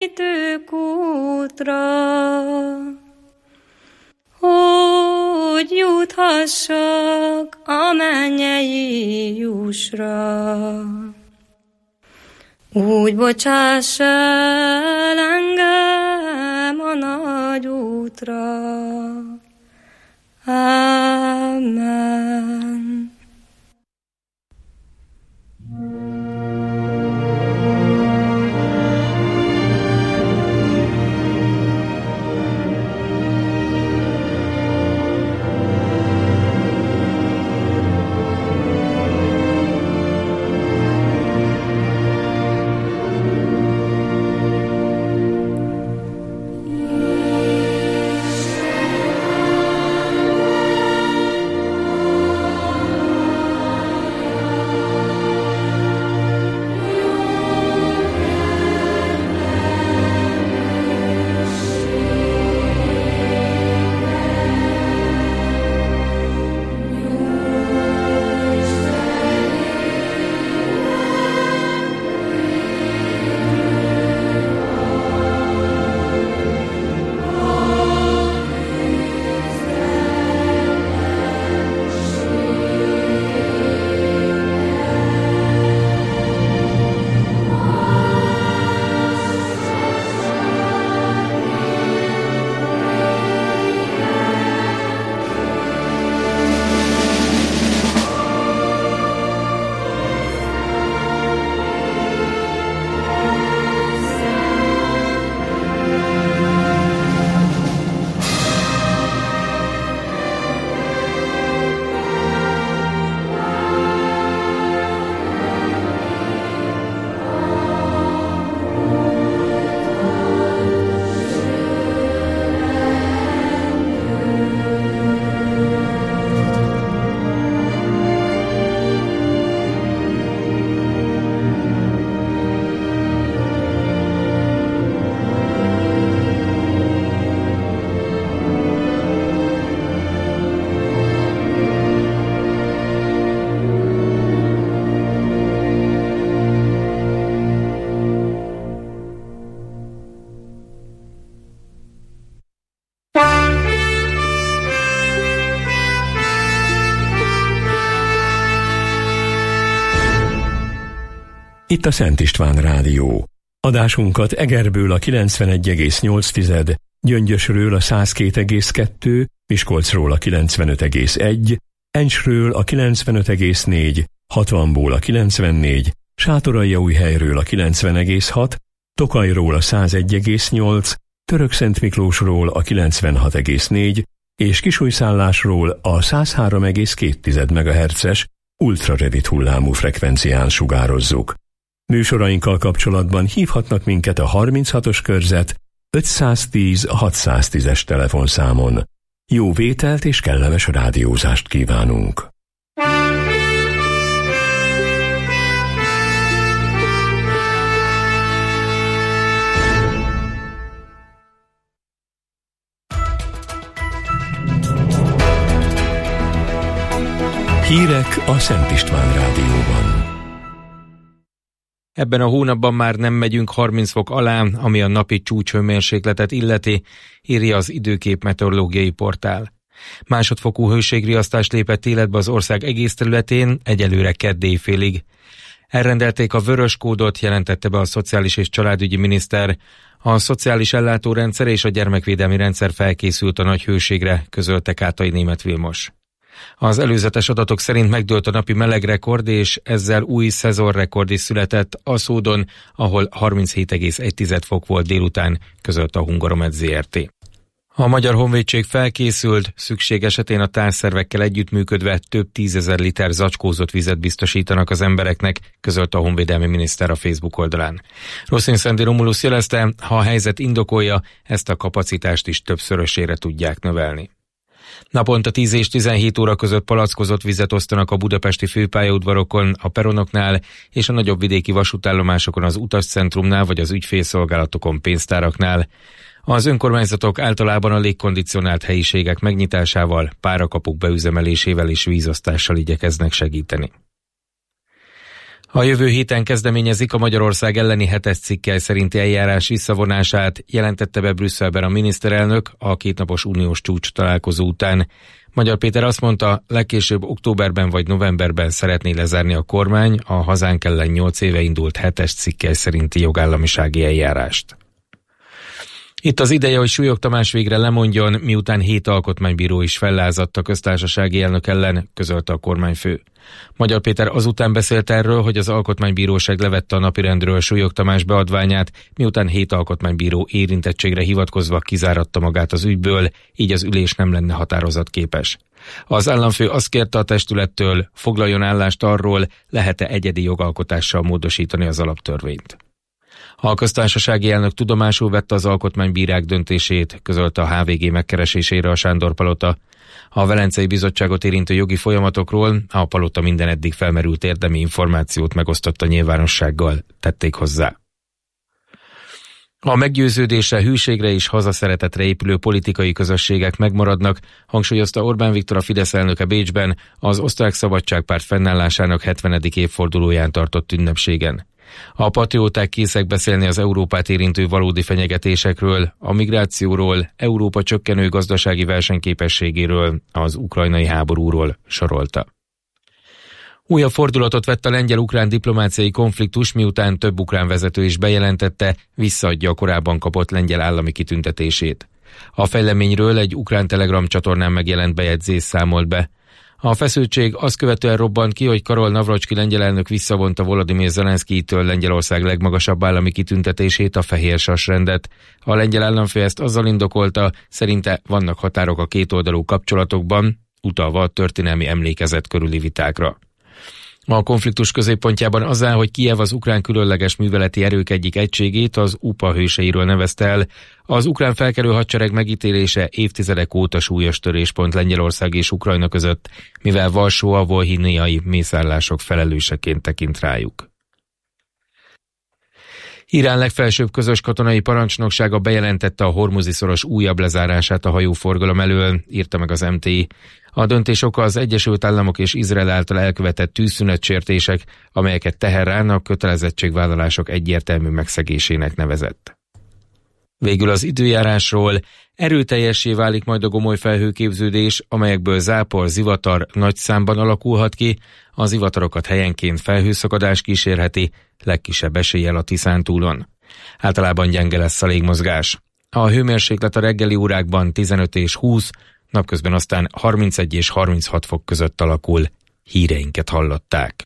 útra, hogy juthassak a mennyei jussra. Úgy bocsáss el engem a nagy útra. Amen. Itt a Szent István Rádió. Adásunkat Egerből a 91,8, Gyöngyösről a 102,2, Miskolcról a 95,1, Encsről a 95,4, Hatvanból a 94, Sátoraljaújhelyről a 90,6, Tokajról a 101,8, Törökszentmiklósról a 96,4 és Kisújszállásról a 103,2 MHz-es ultrarövid hullámú frekvencián sugározzuk. Műsorainkkal kapcsolatban hívhatnak minket a 36-os körzet 510 610-es telefonszámon. Jó vételt és kellemes rádiózást kívánunk! Hírek a Szent István Rádióban. Ebben a hónapban már nem megyünk 30 fok alá, ami a napi csúcshőmérsékletet illeti, írja az Időkép meteorológiai portál. Másodfokú hőségriasztás lépett életbe az ország egész területén, egyelőre kedd éjfélig. Elrendelték a vörös kódot, jelentette be a Szociális és Családügyi Miniszter. A szociális ellátórendszer és a gyermekvédelmi rendszer felkészült a nagy hőségre, közölte Kátai Németh Vilmos. Az előzetes adatok szerint megdőlt a napi melegrekord, és ezzel új szezonrekord is született Aszódon, ahol 37,1 fok volt délután, közölte a Hungaromet Zrt. A Magyar Honvédség felkészült, szükség esetén a társszervekkel együttműködve több 10 000 liter zacskózott vizet biztosítanak az embereknek, közölte a honvédelmi miniszter a Facebook oldalán. Rosszin Szendi Romulus jelezte, ha a helyzet indokolja, ezt a kapacitást is többszörösére tudják növelni. Naponta 10 és 17 óra között palackozott vizet osztanak a budapesti főpályaudvarokon, a peronoknál és a nagyobb vidéki vasútállomásokon, az utascentrumnál vagy az ügyfélszolgálatokon, pénztáraknál. Az önkormányzatok általában a légkondicionált helyiségek megnyitásával, párakapuk beüzemelésével és vízosztással igyekeznek segíteni. A jövő héten kezdeményezik a Magyarország elleni 7-es cikkely szerinti eljárás visszavonását, jelentette be Brüsszelben a miniszterelnök a kétnapos uniós csúcs találkozó után. Magyar Péter azt mondta, legkésőbb októberben vagy novemberben szeretné lezárni a kormány a hazánk ellen 8 éve indult 7-es cikkely szerinti jogállamisági eljárást. Itt az ideje, hogy Súlyog Tamás végre lemondjon, miután 7 alkotmánybíró is fellázadt a köztársasági elnök ellen, közölte a kormányfő. Magyar Péter azután beszélt erről, hogy az alkotmánybíróság levette a napirendről Súlyog Tamás beadványát, miután 7 alkotmánybíró érintettségre hivatkozva kizáratta magát az ügyből, így az ülés nem lenne határozatképes. Az államfő azt kérte a testülettől, foglaljon állást arról, lehet-e egyedi jogalkotással módosítani az alaptörvényt. A köztársasági elnök tudomásul vette az alkotmánybírák döntését, közölte a HVG megkeresésére a Sándor-palota. A Velencei Bizottságot érintő jogi folyamatokról a palota minden eddig felmerült érdemi információt megosztott a nyilvánossággal, tették hozzá. A meggyőződésre, hűségre és hazaszeretetre épülő politikai közösségek megmaradnak, hangsúlyozta Orbán Viktor a Fidesz elnöke Bécsben az Osztrák Szabadságpárt fennállásának 70. évfordulóján tartott ünnepségen. A patrióták készek beszélni az Európát érintő valódi fenyegetésekről, a migrációról, Európa csökkenő gazdasági versenyképességéről, az ukrajnai háborúról, sorolta. Újabb fordulatot vett a lengyel-ukrán diplomáciai konfliktus, miután több ukrán vezető is bejelentette, visszaadja a korábban kapott lengyel állami kitüntetését. A fejleményről egy ukrán Telegram csatornán megjelent bejegyzés számolt be. A feszültség azt követően robbant ki, hogy Karol Navrocski lengyel elnök visszavonta Volodymyr Zelenszkijtől Lengyelország legmagasabb állami kitüntetését, a Fehér Sas-rendet. A lengyel államfő ezt azzal indokolta, szerinte vannak határok a kétoldalú kapcsolatokban, utalva a történelmi emlékezet körüli vitákra. A konfliktus középpontjában az áll, hogy Kijev az ukrán különleges műveleti erők egyik egységét, az UPA hőseiről nevezte el. Az ukrán felkelő hadsereg megítélése évtizedek óta súlyos töréspont Lengyelország és Ukrajna között, mivel Varsó a volhiniai mészárlások felelőseként tekint rájuk. Irán legfelsőbb közös katonai parancsnoksága bejelentette a Hormuzi-szoros újabb lezárását a hajóforgalom elől, írta meg az MTI. A döntés oka az Egyesült Államok és Izrael által elkövetett tűzszünetsértések, amelyeket Teherán a kötelezettségvállalások egyértelmű megszegésének nevezett. Végül az időjárásról: erőteljessé válik majd a gomoly felhőképződés, amelyekből zápor, zivatar nagy számban alakulhat ki, az zivatarokat helyenként felhőszakadás kísérheti, legkisebb eséllyel a Tiszántúlon. Általában gyenge lesz a légmozgás. A hőmérséklet a reggeli órákban 15 és 20, napközben aztán 31 és 36 fok között alakul. Híreinket hallották.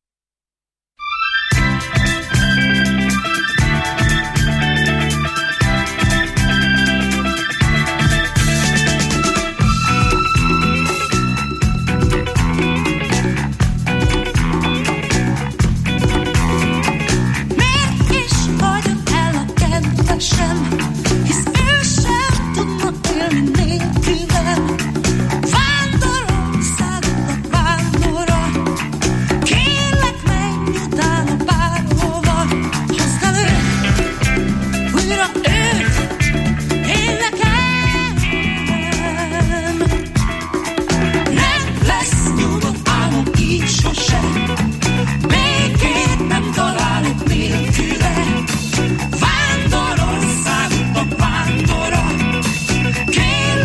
Vándorországnak vándora, kérlek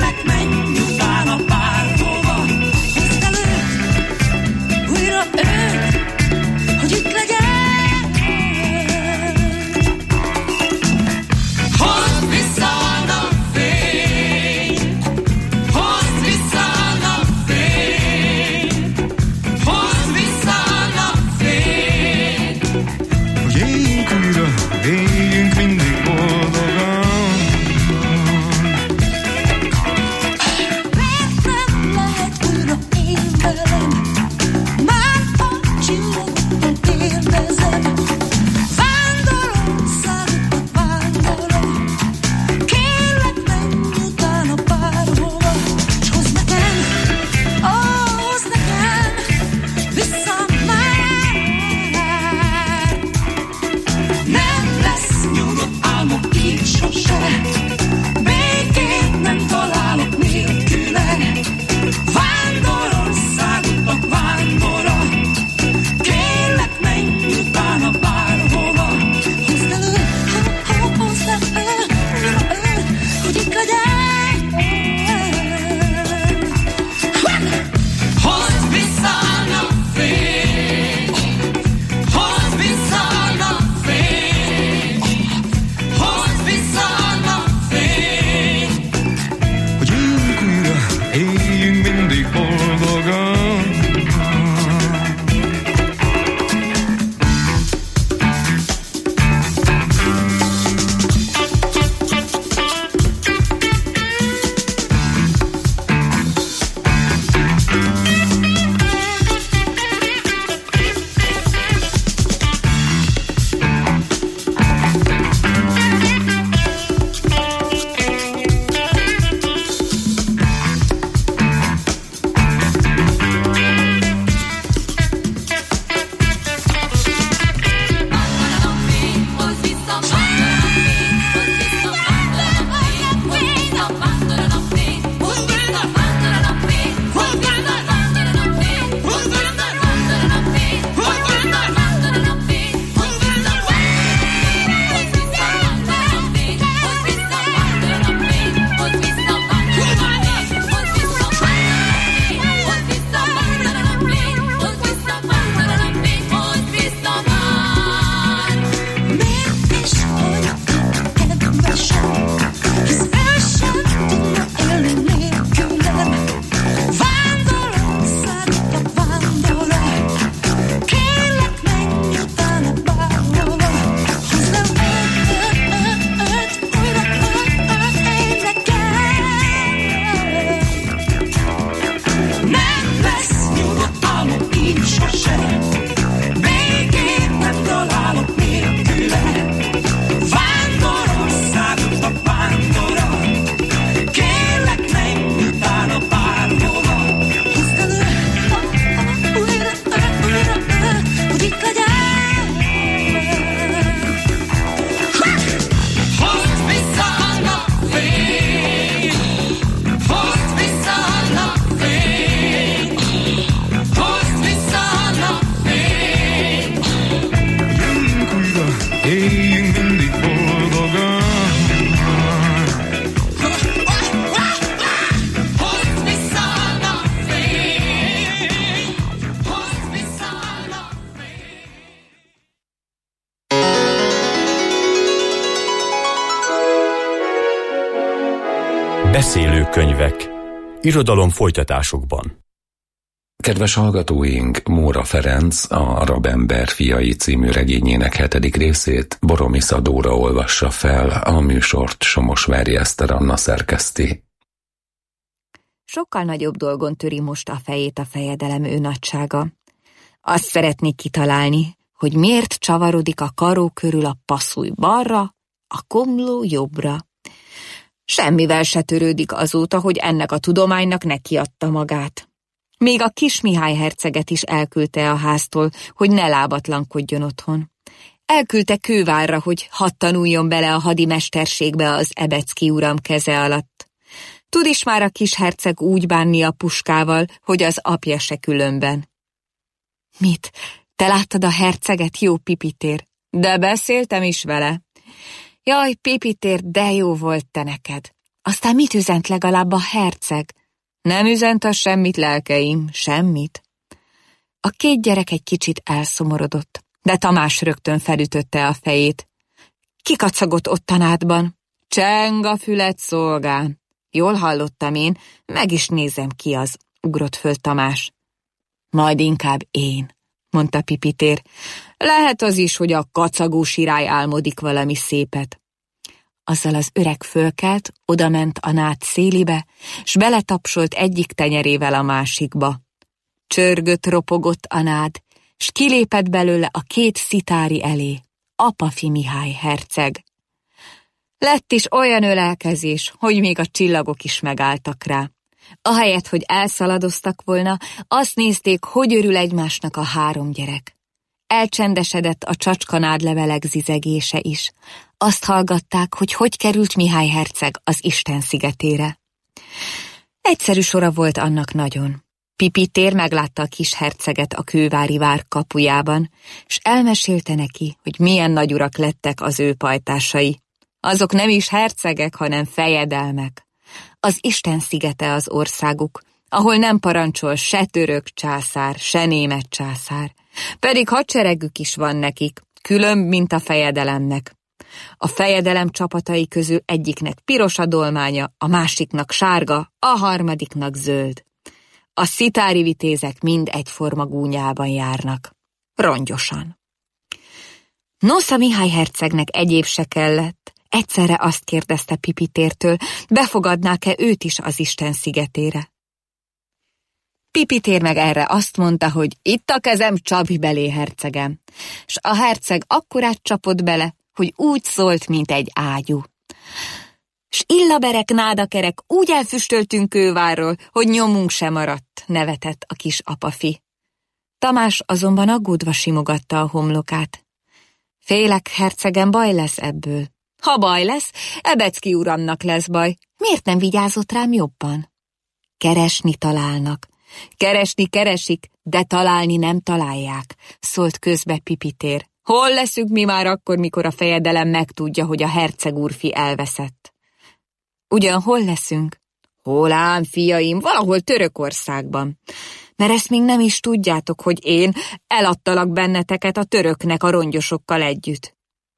Beszélő könyvek. Irodalom folytatásokban. Kedves hallgatóink, Móra Ferenc a Rabember fiai című regényének 7. részét Boromisza Dóra olvassa fel, a műsort Somosvári Eszter Anna szerkeszti. Sokkal nagyobb dolgon töri most a fejét a fejedelem ő nagysága. Azt szeretnék kitalálni, hogy miért csavarodik a karó körül a passzúj balra, a komló jobbra. Semmivel se törődik azóta, hogy ennek a tudománynak nekiadta magát. Még a kis Mihály herceget is elküldte a háztól, hogy ne lábatlankodjon otthon. Elküldte Kővárra, hogy hadd tanuljon bele a hadimesterségbe az Ebecki uram keze alatt. Tud is már a kis herceg úgy bánni a puskával, hogy az apja se különben. Mit? Te láttad a herceget, jó Pipitér? De beszéltem is vele. Jaj, Pipitér, de jó volt te neked. Aztán mit üzent legalább a herceg? Nem üzent az semmit, lelkeim, semmit. A két gyerek egy kicsit elszomorodott, de Tamás rögtön felütötte a fejét. Kikacagott ott tanádban. Cseng a fület, szolgám. Jól hallottam én, meg is nézem ki az, ugrott föl Tamás. Majd inkább én, mondta Pipitér. Lehet az is, hogy a kacagó sirály álmodik valami szépet. Azzal az öreg fölkelt, odament a nád szélibe, s beletapsolt egyik tenyerével a másikba. Csörgött, ropogott a nád, s kilépett belőle a két szitári elé, Apafi Mihály herceg. Lett is olyan ölelkezés, hogy még a csillagok is megálltak rá. Ahelyett, hogy elszaladoztak volna, azt nézték, hogy örül egymásnak a három gyerek. Elcsendesedett a csacskanádlevelek zizegése is. Azt hallgatták, hogy került Mihály herceg az Isten szigetére. Egyszerű sora volt annak nagyon. Pipitér meglátta a kis herceget a kővári vár kapujában, s elmesélte neki, hogy milyen nagyurak lettek az ő pajtásai. Azok nem is hercegek, hanem fejedelmek. Az Isten szigete az országuk, ahol nem parancsol se török császár, se német császár. Pedig hadseregük is van nekik, különb, mint a fejedelemnek. A fejedelem csapatai közül egyiknek piros a dolmánya, a másiknak sárga, a harmadiknak zöld. A szitári vitézek mind egyforma gúnyában járnak. Rongyosan. Nosza Mihály hercegnek egyéb se kellett. Egyszerre azt kérdezte Pipitértől, befogadnák-e őt is az Isten szigetére. Pipitér meg erre azt mondta, hogy itt a kezem, csapj belé, hercegem. S a herceg akkorát csapott bele, hogy úgy szólt, mint egy ágyú. S illaberek, nádakerek, úgy elfüstöltünk Kővárról, hogy nyomunk sem maradt, nevetett a kis apafi. Tamás azonban aggódva simogatta a homlokát. Félek, hercegem, baj lesz ebből. Ha baj lesz, Ebecki uramnak lesz baj. Miért nem vigyázott rám jobban? Keresni találnak. Keresni keresik, de találni nem találják, szólt közbe Pipitér. Hol leszünk mi már akkor, mikor a fejedelem megtudja, hogy a herceg úrfi elveszett? Ugyan hol leszünk? Hol ám, fiaim, valahol Törökországban. Mert ezt még nem is tudjátok, hogy én eladtalak benneteket a töröknek a rongyosokkal együtt.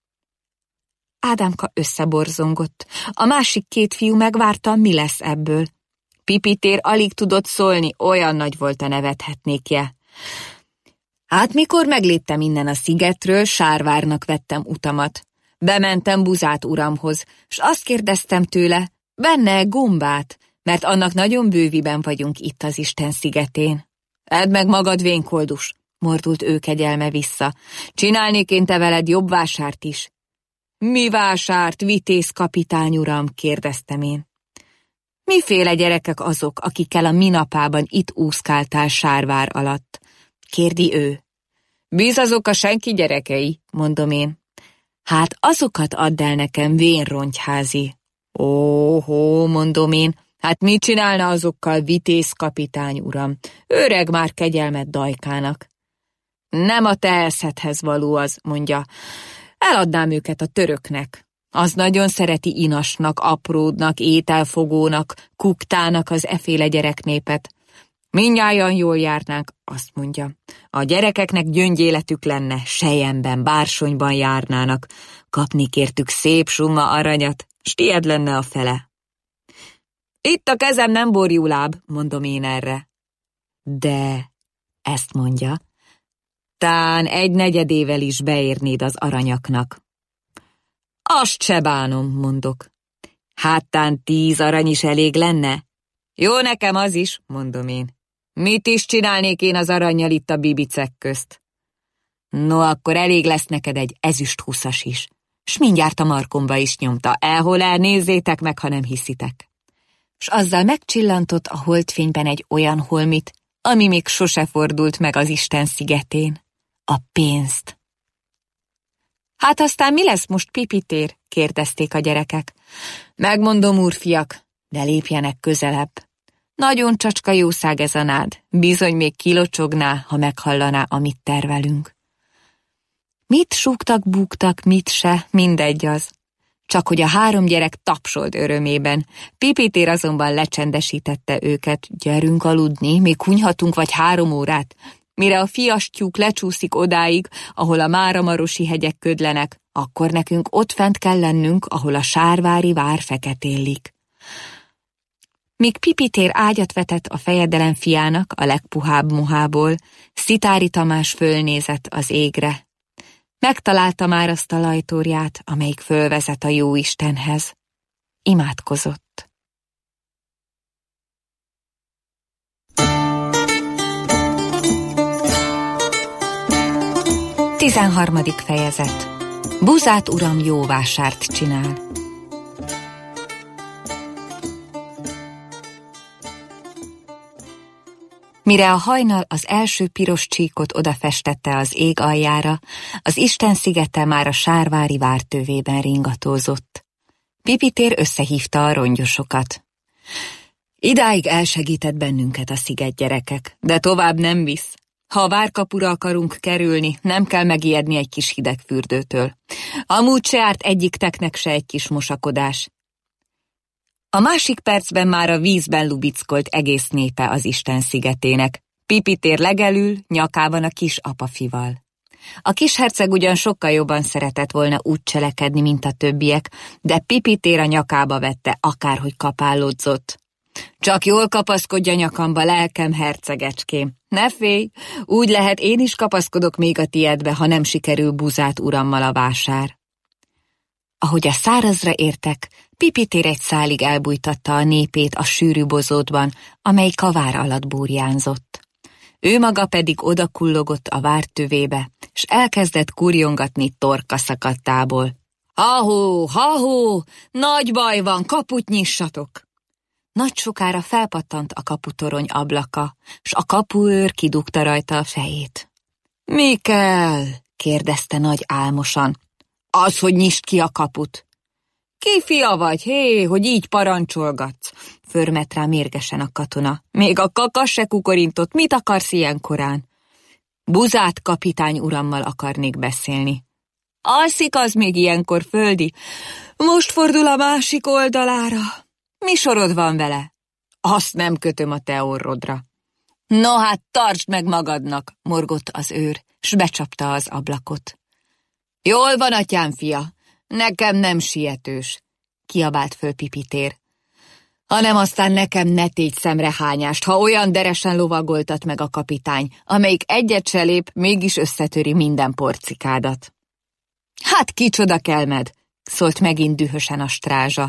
Ádámka összeborzongott. A másik két fiú megvárta, mi lesz ebből. Pipitér alig tudott szólni, olyan nagy volt a nevethetnékje. Hát mikor megléptem innen a szigetről, Sárvárnak vettem utamat. Bementem Buzát uramhoz, s azt kérdeztem tőle, benne gombát, mert annak nagyon bőviben vagyunk itt az Isten szigetén. Edd meg magad, vénkoldus, mordult ő kegyelme vissza. Csinálnék én te veled jobb vásárt is. Mi vásárt, vitéz kapitány uram, kérdeztem én. Miféle gyerekek azok, akikkel a minapában itt úszkáltál Sárvár alatt? Kérdi ő. Bíz azok a senki gyerekei, mondom én. Hát azokat add el nekem, vénrontyházi. Óhó, mondom én, hát mit csinálna azokkal, vitéz kapitány uram? Öreg már kegyelmet dajkának. Nem a te elszedhez való az, mondja. Eladnám őket a töröknek. Az nagyon szereti inasnak, apródnak, ételfogónak, kuktának az eféle gyereknépet. Mindnyájan jól járnánk, azt mondja. A gyerekeknek gyöngyéletük lenne, selyemben, bársonyban járnának. Kapni kértük szép summa aranyat, s tied lenne a fele. Itt a kezem nem borjuláb, mondom én erre. De, ezt mondja, tán 1/4 is beérnéd az aranyaknak. Azt se bánom, mondok. Hát tán 10 arany is elég lenne? Jó nekem az is, mondom én. Mit is csinálnék én az arannyal itt a bibicek közt? No, akkor elég lesz neked egy ezüst 20-as is. S mindjárt a markomba is nyomta. Elhol el, nézzétek meg, ha nem hiszitek. S azzal megcsillantott a holdfényben egy olyan holmit, ami még sose fordult meg az Isten szigetén. A pénzt. Hát aztán mi lesz most, Pipitér? Kérdezték a gyerekek. Megmondom, úrfiak, de lépjenek közelebb. Nagyon csacska jószág ez a nád, bizony még kilocsogná, ha meghallaná, amit tervelünk. Mit súgtak, búgtak, mit se, mindegy az. Csak hogy a 3 gyerek tapsolt örömében. Pipitér azonban lecsendesítette őket. Gyerünk aludni, még kunyhatunk vagy 3 órát. Mire a fiastyúk lecsúszik odáig, ahol a máramarosi hegyek ködlenek, akkor nekünk ott fent kell lennünk, ahol a sárvári vár feketélik. Míg Pipitér ágyat vetett a fejedelem fiának a legpuhább mohából, Szitári Tamás fölnézett az égre. Megtalálta már azt a lajtórját, amelyik fölvezet a Jóistenhez. Imádkozott. Tizenharmadik fejezet. Buzát uram jó vásárt csinál. Mire a hajnal az első piros csíkot odafestette az ég aljára, az Isten szigete már a sárvári vártövében ringatózott. Pipitér összehívta a rongyosokat. Idáig elsegített bennünket a sziget, gyerekek, de tovább nem visz. Ha a várkapura akarunk kerülni, nem kell megijedni egy kis hideg fürdőtől. Amúgy se árt egyikteknek se egy kis mosakodás. A másik percben már a vízben lubickolt egész népe az Isten szigetének. Pipitér legelül, nyakában a kis apafival. A kisherceg ugyan sokkal jobban szeretett volna úgy cselekedni, mint a többiek, de Pipitér a nyakába vette, akárhogy kapálódzott. Csak jól kapaszkodj a nyakamba, lelkem, hercegecském. Ne félj, úgy lehet, én is kapaszkodok még a tiedbe, ha nem sikerül Buzát urammal a vásár. Ahogy a szárazra értek, Pipitér egy szálig elbújtatta a népét a sűrű bozótban, amely kavár alatt burjánzott. Ő maga pedig odakullogott a vártövébe, s elkezdett kurjongatni torka szakadtából. Ha-hó, ha-hó, nagy baj van, kaput nyissatok! Nagy sokára felpattant a kaputorony ablaka, s a kapuőr kidugta rajta a fejét. Mi kell? Kérdezte nagy álmosan. Az, hogy nyisd ki a kaput. Ki fia vagy, hé, hogy így parancsolgatsz? Förmet rá mérgesen a katona. Még a kakas se kukorintott, mit akarsz ilyen korán? Buzát kapitány urammal akarnék beszélni. Alszik az még ilyenkor, földi? Most fordul a másik oldalára. Mi sorod van vele? Azt nem kötöm a te orrodra. No hát, tartsd meg magadnak, morgott az őr, s becsapta az ablakot. Jól van, atyám fia, nekem nem sietős, kiabált föl Pipitér. Hanem aztán nekem ne tégy szemrehányást, ha olyan deresen lovagoltat meg a kapitány, amelyik egyet se lép, mégis összetöri minden porcikádat. Hát kicsoda kelmed, szólt megint dühösen a strázsa.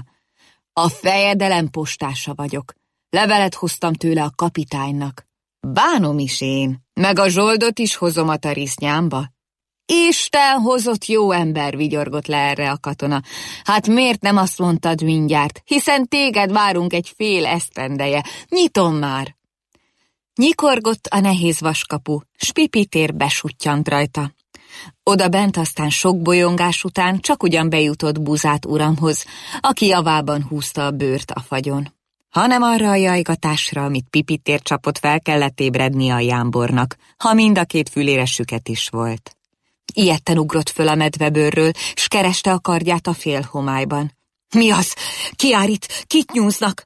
A fejedelem postása vagyok. Levelet hoztam tőle a kapitánynak. Bánom is én, meg a zsoldot is hozom a tarisznyámba. Isten hozott, jó ember, vigyorgott le erre a katona. Hát miért nem azt mondtad mindjárt, hiszen téged várunk egy fél esztendeje. Nyitom már! Nyikorgott a nehéz vaskapu, s Pipitér besuttyant rajta. Oda bent aztán sok bolyongás után csak ugyan bejutott Buzát uramhoz, aki javában húzta a bőrt a fagyon. Hanem arra a jajgatásra, amit Pipitér csapott, fel kellett ébredni a jámbornak, ha mind a két fülére süket is volt. Ijedten ugrott föl a medvebőrről, s kereste a kardját a félhomályban. Mi az? Ki jár itt? Kit nyúznak?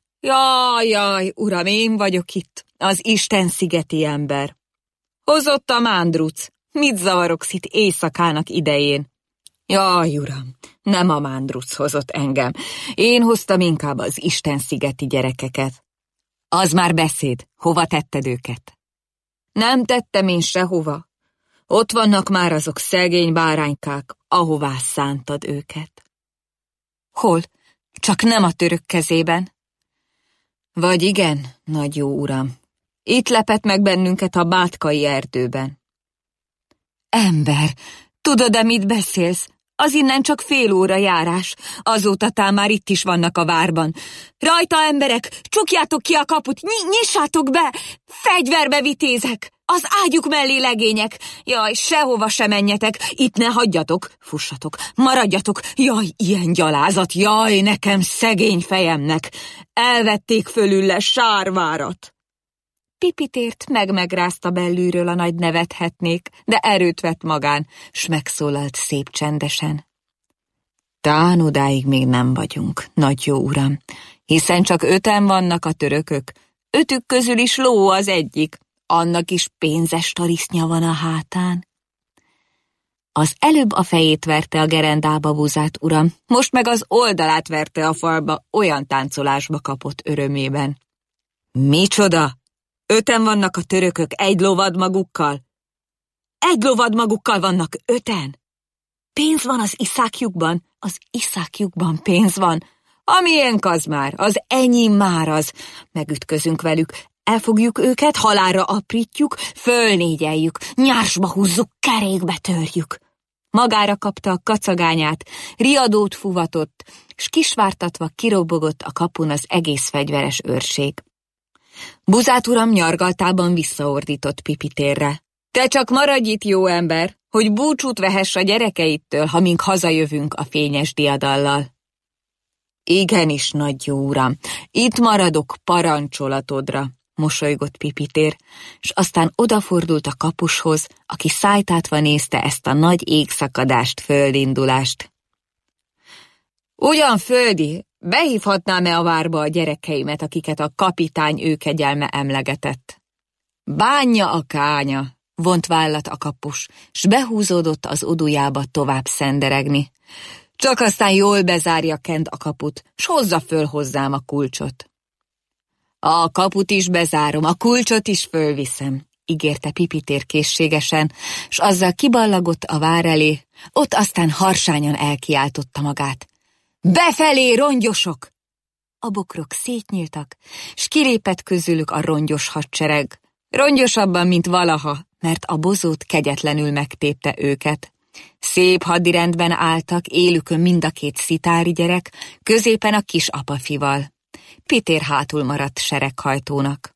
Jaj, uram, én vagyok itt, az Isten szigeti ember. Hozott a mándruc. Mit zavarogsz itt éjszakának idején? Jaj, uram, nem a Mándrusz hozott engem. Én hoztam inkább az Isten-szigeti gyerekeket. Az már beszéd, hova tetted őket? Nem tettem én sehova. Ott vannak már azok szegény báránykák, ahová szántad őket. Hol? Csak nem a török kezében? Vagy igen, nagy jó uram. Itt lepett meg bennünket a Bátkai erdőben. Ember, tudod-e, mit beszélsz? Az innen csak fél óra járás. Azóta tám már itt is vannak a várban. Rajta, emberek, csukjátok ki a kaput, nyissátok be! Fegyverbe vitézek! Az ágyuk mellé legények! Jaj, sehova se menjetek! Itt ne hagyjatok! Fussatok! Maradjatok! Jaj, ilyen gyalázat! Jaj, nekem szegény fejemnek! Elvették fölülle Sárvárat! Pipitért megrázta belülről a nagy nevethetnék, de erőt vett magán, s megszólalt szép csendesen. Tán odáig még nem vagyunk, nagy jó uram, hiszen csak 5-en vannak a törökök, 5-ük közül is ló az egyik, annak is pénzes tarisznya van a hátán. Az előbb a fejét verte a gerendába buzát uram, most meg az oldalát verte a falba, olyan táncolásba kapott örömében. Micsoda? 5-en vannak a törökök egy lovad magukkal? Egy lovad magukkal vannak 5-en? Pénz van az iszákjukban? Az iszákjukban pénz van. A miénk az már, az enyém már az. Megütközünk velük, elfogjuk őket, halálra aprítjuk, fölnégyeljük, nyársba húzzuk, kerékbe törjük. Magára kapta a kacagányát, riadót fuvatott, s kisvártatva kirobogott a kapun az egész fegyveres őrség. Buzát uram nyargaltában visszaordított Pipitérre. Te csak maradj itt, jó ember, hogy búcsút vehess a gyerekeittől, ha mink hazajövünk a fényes diadallal. Igenis, nagy jó uram, itt maradok parancsolatodra, mosolygott Pipitér, s aztán odafordult a kapushoz, aki szájtátva nézte ezt a nagy égszakadást, földindulást. Ugyan földi, behívhatnám-e a várba a gyerekeimet, akiket a kapitány őkegyelme emlegetett? Bánja a kánya, vont vállat a kapus, s behúzódott az odujába tovább szenderegni. Csak aztán jól bezárja Kent a kaput, s hozza föl hozzám a kulcsot. A kaput is bezárom, a kulcsot is fölviszem, ígérte Pipitér készségesen, s azzal kiballagott a vár elé, ott aztán harsányan elkiáltotta magát. Befelé, rongyosok! A bokrok szétnyíltak, s kilépett közülük a rongyos hadsereg. Rongyosabban, mint valaha, mert a bozót kegyetlenül megtépte őket. Szép hadirendben álltak, élükön mind a 2 szitári gyerek, középen a kis apafival. Pitér hátul maradt sereghajtónak.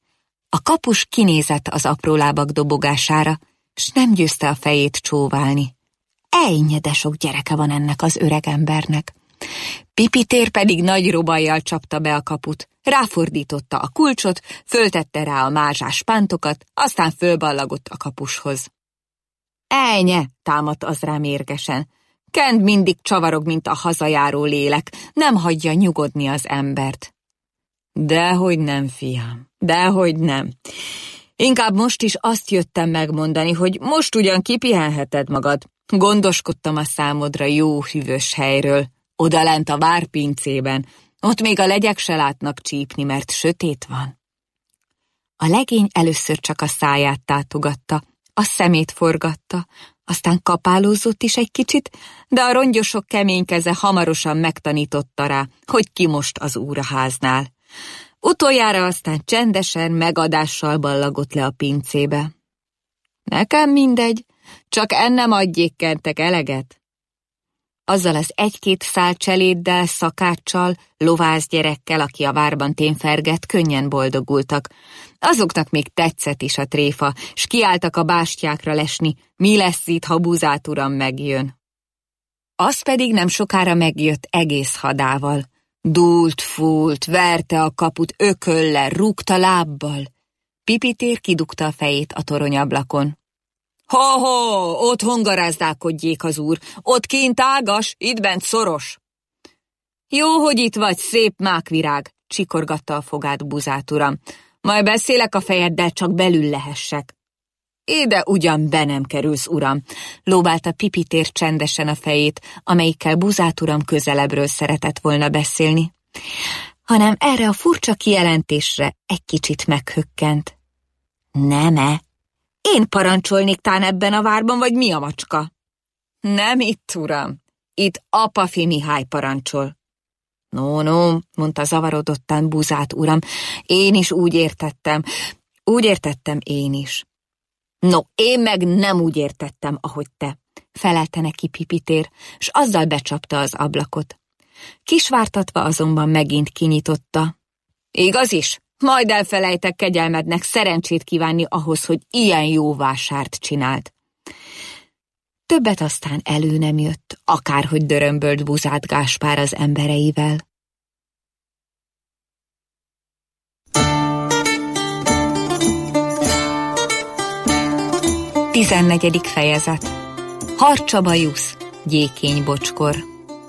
A kapus kinézett az apró lábak dobogására, s nem győzte a fejét csóválni. Ejnye, de sok gyereke van ennek az öregembernek. Pipitér pedig nagy robajjal csapta be a kaput, ráfordította a kulcsot, föltette rá a mázsás pántokat, aztán fölballagott a kapushoz. Ejnye, támadt az rá mérgesen. Kent mindig csavarog, mint a hazajáró lélek, nem hagyja nyugodni az embert. Dehogy nem, fiam, dehogy nem. Inkább most is azt jöttem megmondani, hogy most ugyan kipihenheted magad. Gondoskodtam a számodra jó hűvös helyről, odalent a várpincében, ott még a legyek se látnak csípni, mert sötét van. A legény először csak a száját tátogatta, a szemét forgatta, aztán kapálózott is egy kicsit, de a rongyosok kemény keze hamarosan megtanította rá, hogy ki most az úraháznál. Utoljára aztán csendesen, megadással ballagott le a pincébe. Nekem mindegy, csak ennem adjék Kentek eleget. Azzal az 1-2 szál cseléddel, szakáccsal, lovászgyerekkel, aki a várban témfergett, könnyen boldogultak. Azoknak még tetszett is a tréfa, s kiálltak a bástyákra lesni, mi lesz itt, ha Buzát uram megjön. Az pedig nem sokára megjött egész hadával. Dúlt, fúlt, verte a kaput ököllel, rúgta lábbal. Pipitér kidugta a fejét a toronyablakon. Ho-ho, ott hongarázdálkodjék az úr, ott kint ágas, itt bent szoros. Jó, hogy itt vagy, szép mákvirág, csikorgatta a fogát Buzát uram. Majd beszélek a fejeddel, csak belül lehessek. Ide ugyan be nem kerülsz, uram, lóbálta Pipitér csendesen a fejét, amelyikkel Buzát uram közelebbről szeretett volna beszélni, hanem erre a furcsa kijelentésre egy kicsit meghökkent. Nem-e? Én parancsolnék tán ebben a várban, vagy mi a macska? Nem itt, uram. Itt Apafi Mihály parancsol. No, mondta zavarodottan Buzát uram. Én is úgy értettem. Úgy értettem én is. No, én meg nem úgy értettem, ahogy te, felelte neki Pipitér, s azzal becsapta az ablakot. Kisvártatva azonban megint kinyitotta. Igaz is? Majd elfelejtek kegyelmednek szerencsét kívánni ahhoz, hogy ilyen jó vásárt csinált. Többet aztán elő nem jött, akárhogy dörömbölt Buzát Gáspár az embereivel. Tizennegyedik fejezet. Harcsa bajusz, gyékény bocskor.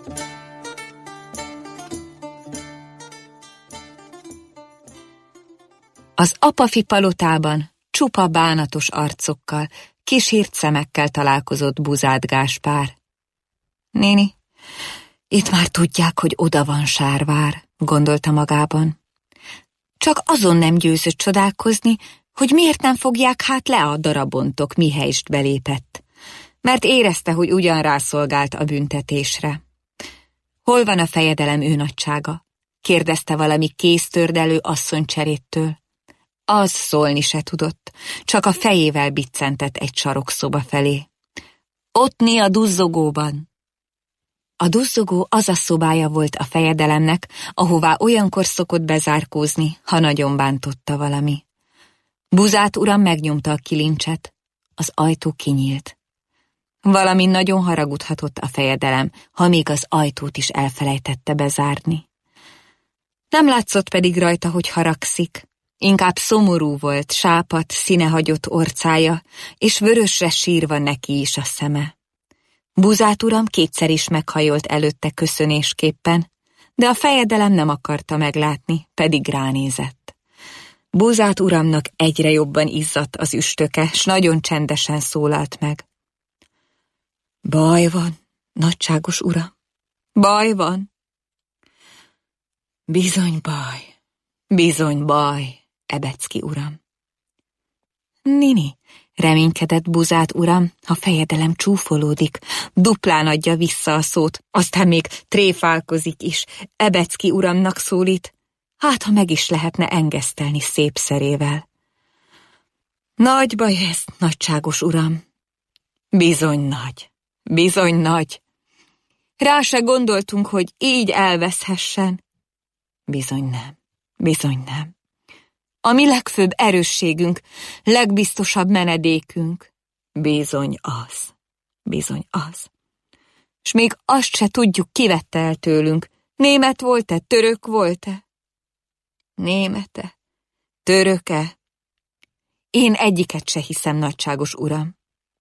Az Apafi palotában csupa bánatos arcokkal, kisírt szemekkel találkozott Buzát Gáspár. Néni, itt már tudják, hogy oda van Sárvár, gondolta magában. Csak azon nem győzött csodálkozni, hogy miért nem fogják hát le a darabontok, mihelyst belépett, mert érezte, hogy ugyan rászolgált a büntetésre. Hol van a fejedelem őnagysága? Kérdezte valami kéztördelő asszonycseréttől. Az szólni se tudott, csak a fejével biccentett egy sarokszoba felé. Ottni a duzzogóban. A duzzogó az a szobája volt a fejedelemnek, ahová olyankor szokott bezárkózni, ha nagyon bántotta valami. Buzát uram megnyomta a kilincset, az ajtó kinyílt. Valami nagyon haragudhatott a fejedelem, ha még az ajtót is elfelejtette bezárni. Nem látszott pedig rajta, hogy haragszik. Inkább szomorú volt, sápadt, színehagyott orcája, és vörösre sírva neki is a szeme. Buzát uram kétszer is meghajolt előtte köszönésképpen, de a fejedelem nem akarta meglátni, pedig ránézett. Buzát uramnak egyre jobban izzadt az üstöke, s nagyon csendesen szólalt meg. Baj van, nagyságos uram, baj van. Bizony baj, Ebecki uram. Nini, reménykedett Buzát uram, ha fejedelem csúfolódik, duplán adja vissza a szót, aztán még tréfálkozik is, Ebecki uramnak szólít, hát ha meg is lehetne engesztelni szép szerével. Nagy baj ez, nagyságos uram. Bizony nagy. Rá se gondoltunk, hogy így elveszhessen. Bizony nem. A mi legfőbb erősségünk, legbiztosabb menedékünk. Bizony az. S még azt se tudjuk, ki vette el tőlünk. Német volt-e, török volt-e? Némete, töröke? Én egyiket se hiszem, nagyságos uram.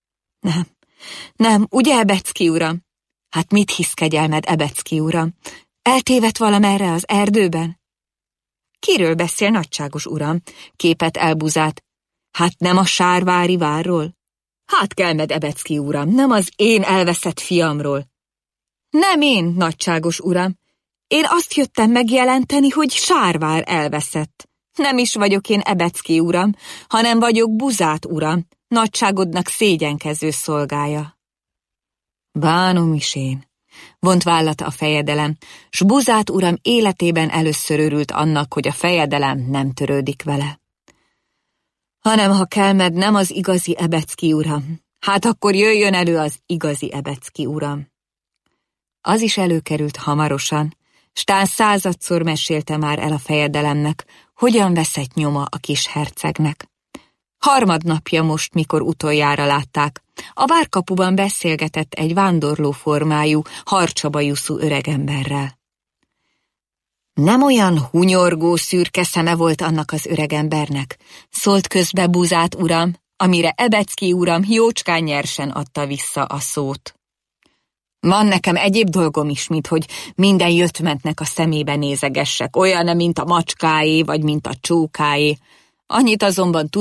Nem, ugye Ebecki uram? Hát mit hisz kegyelmed, Ebecki uram? Eltévedt valamerre az erdőben? Kiről beszél, nagyságos uram? Képet elbuzát. Hát nem a sárvári várról? Hát kelmed, Ebecki uram, nem az én elveszett fiamról. Nem én, nagyságos uram. Én azt jöttem megjelenteni, hogy Sárvár elveszett. Nem is vagyok én Ebecki uram, hanem vagyok Buzát uram, nagyságodnak szégyenkező szolgája. Bánom is én, vont vállat a fejedelem, s Buzát uram életében először örült annak, hogy a fejedelem nem törődik vele. Hanem ha kelmed nem az igazi Ebecki uram, hát akkor jöjjön elő az igazi Ebecki uram. Az is előkerült hamarosan, s tán 100-szor mesélte már el a fejedelemnek, hogyan veszett nyoma a kis hercegnek. Harmadnapja most, mikor utoljára látták, a várkapuban beszélgetett egy vándorló formájú, harcsabajuszú öregemberrel. Nem olyan hunyorgó, szürke szeme volt annak az öregembernek, szólt közbe Buzát uram, amire Ebecki uram jócskán nyersen adta vissza a szót. Van nekem egyéb dolgom is, mint hogy minden jött-mentnek a szemébe nézegessek, olyan, mint a macskáé, vagy mint a csókáé. Annyit azonban tudok,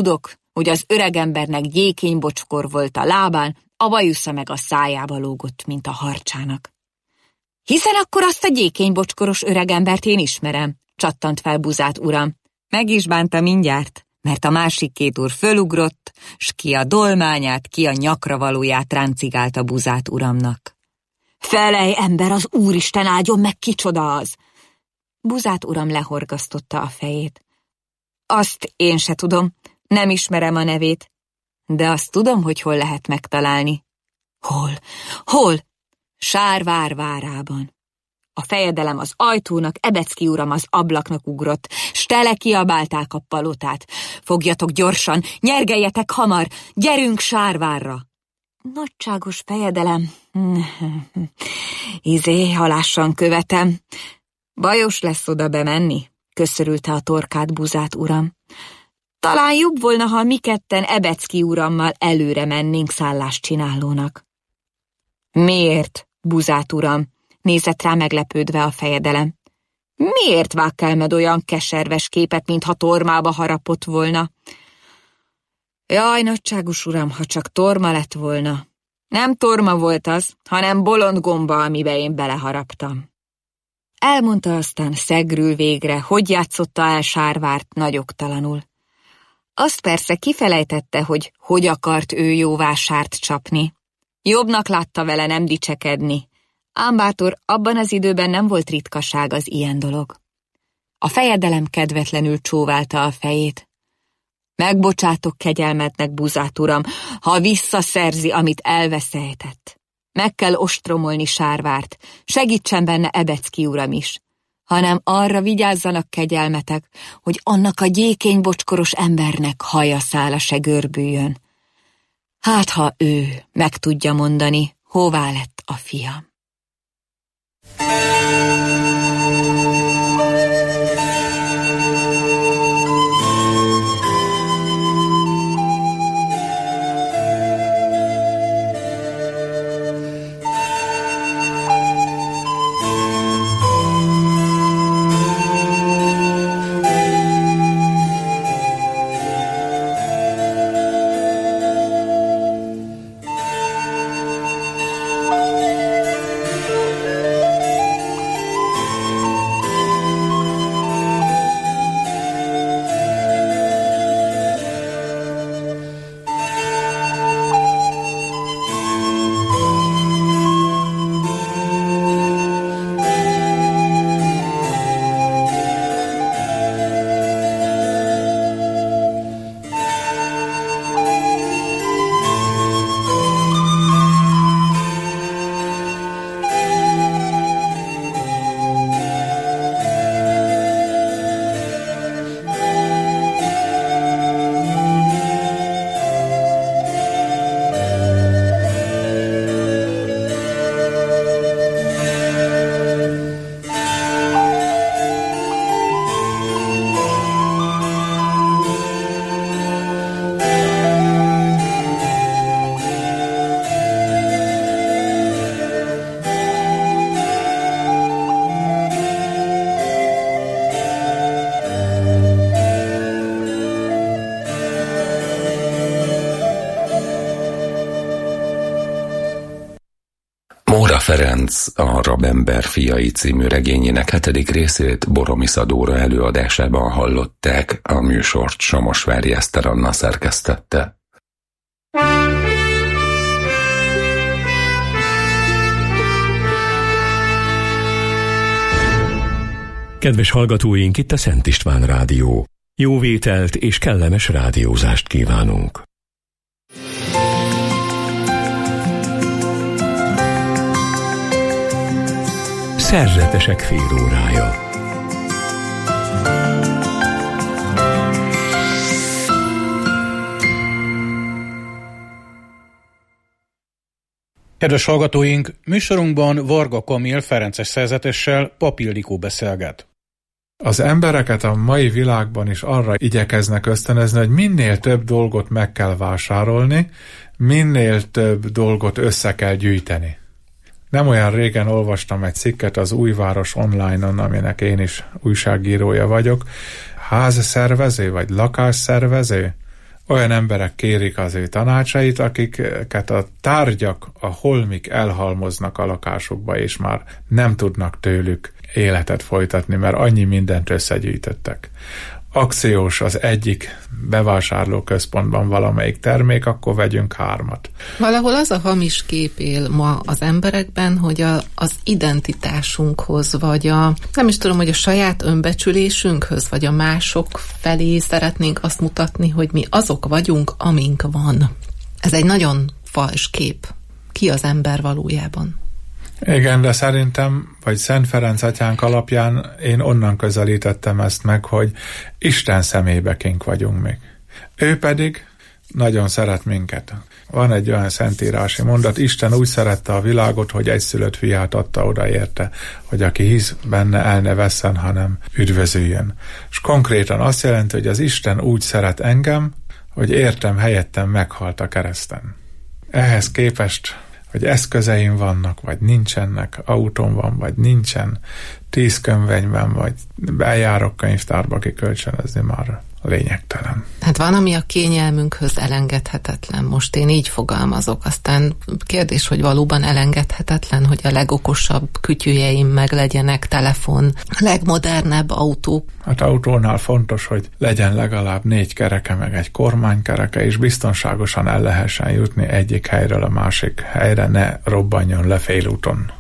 hogy az öregembernek gyékénybocskor volt a lábán, a bajusza meg a szájába lógott, mint a harcsának. Hiszen akkor azt a gyékénybocskoros öregembert én ismerem, csattant fel Buzát uram. Meg is bánta mindjárt, mert a másik két úr fölugrott, s ki a dolmányát, ki a nyakra valóját ráncigálta Buzát uramnak. Felej, ember, az Úristen áldjon meg, kicsoda az! Buzát uram lehorgasztotta a fejét. Azt én se tudom, nem ismerem a nevét, de azt tudom, hogy hol lehet megtalálni. Hol? Sárvár várában. A fejedelem az ajtónak, Ebecki uram az ablaknak ugrott, s tele kiabálták a palotát. Fogjatok gyorsan, nyergeljetek hamar, gyerünk Sárvárra! Nagyságos fejedelem, halássan követem. Bajos lesz oda bemenni, köszörülte a torkát Buzát uram. Talán jobb volna, ha mi ketten Ebecki urammal előre mennénk szálláscsinálónak. Miért, Buzát uram? Nézett rá meglepődve a fejedelem. Miért vágkelmed olyan keserves képet, mintha tormába harapott volna? Jaj, nagyságos uram, ha csak torma lett volna. Nem torma volt az, hanem bolond gomba, amibe én beleharaptam. Elmondta aztán szegrül végre, hogy játszotta el Sárvárt nagyoktalanul. Azt persze kifelejtette, hogy akart ő jó vásárt csapni. Jobbnak látta vele nem dicsekedni. Ám bátor, abban az időben nem volt ritkaság az ilyen dolog. A fejedelem kedvetlenül csóválta a fejét. Megbocsátok kegyelmednek, Buzát uram, ha visszaszerzi, amit elveszejtett. Meg kell ostromolni Sárvárt, segítsen benne Ebecki uram is, hanem arra vigyázzanak kegyelmetek, hogy annak a gyékénybocskoros embernek haja szála se görbüljön. Hát, ha ő meg tudja mondani, hová lett a fiam. Ferenc a Rabember fiai című regényének 7. részét Boromisa Dóra előadásában hallották, a műsort Somosvári Eszter Anna szerkesztette. Kedves hallgatóink, itt a Szent István Rádió. Jó vételt és kellemes rádiózást kívánunk. Szerzetesek félórája. Kedves hallgatóink, műsorunkban Varga Kamil ferences szerzetessel Pap Ildikó beszélget. Az embereket a mai világban is arra igyekeznek ösztönözni, hogy minél több dolgot meg kell vásárolni, minél több dolgot össze kell gyűjteni. Nem olyan régen olvastam egy cikket az Újváros online-on, aminek én is újságírója vagyok. Házszervező vagy lakásszervező? Olyan emberek kérik az ő tanácsait, akiket a tárgyak, a holmik elhalmoznak a lakásukba, és már nem tudnak tőlük életet folytatni, mert annyi mindent összegyűjtöttek. Akciós az egyik bevásárlóközpontban valamelyik termék, akkor vegyünk 3. Valahol az a hamis kép él ma az emberekben, hogy az identitásunkhoz, vagy nem is tudom, hogy a saját önbecsülésünkhöz, vagy a mások felé szeretnénk azt mutatni, hogy mi azok vagyunk, amink van. Ez egy nagyon fals kép. Ki az ember valójában? Igen, de szerintem, vagy Szent Ferenc atyánk alapján én onnan közelítettem ezt meg, hogy Isten szemébe kink vagyunk még. Ő pedig nagyon szeret minket. Van egy olyan szentírási mondat, Isten úgy szerette a világot, hogy egyszülött fiát adta oda érte, hogy aki hisz benne, el ne vesszen, hanem üdvözüljön. És konkrétan azt jelenti, hogy az Isten úgy szeret engem, hogy értem helyettem meghalt a kereszten. Ehhez képest, hogy eszközeim vannak, vagy nincsenek, autóm van, vagy nincsen, 10 könyvben, vagy eljárok könyvtárba kikölcsönözni, már lényegtelen. Hát van, ami a kényelmünkhöz elengedhetetlen. Most én így fogalmazok. Aztán kérdés, hogy valóban elengedhetetlen, hogy a legokosabb kütyüjeim meg legyenek, telefon, legmodernebb autó. Hát autónál fontos, hogy legyen legalább 4 kereke, meg egy kormánykereke, és biztonságosan el lehessen jutni egyik helyről a másik helyre, ne robbanjon le félúton.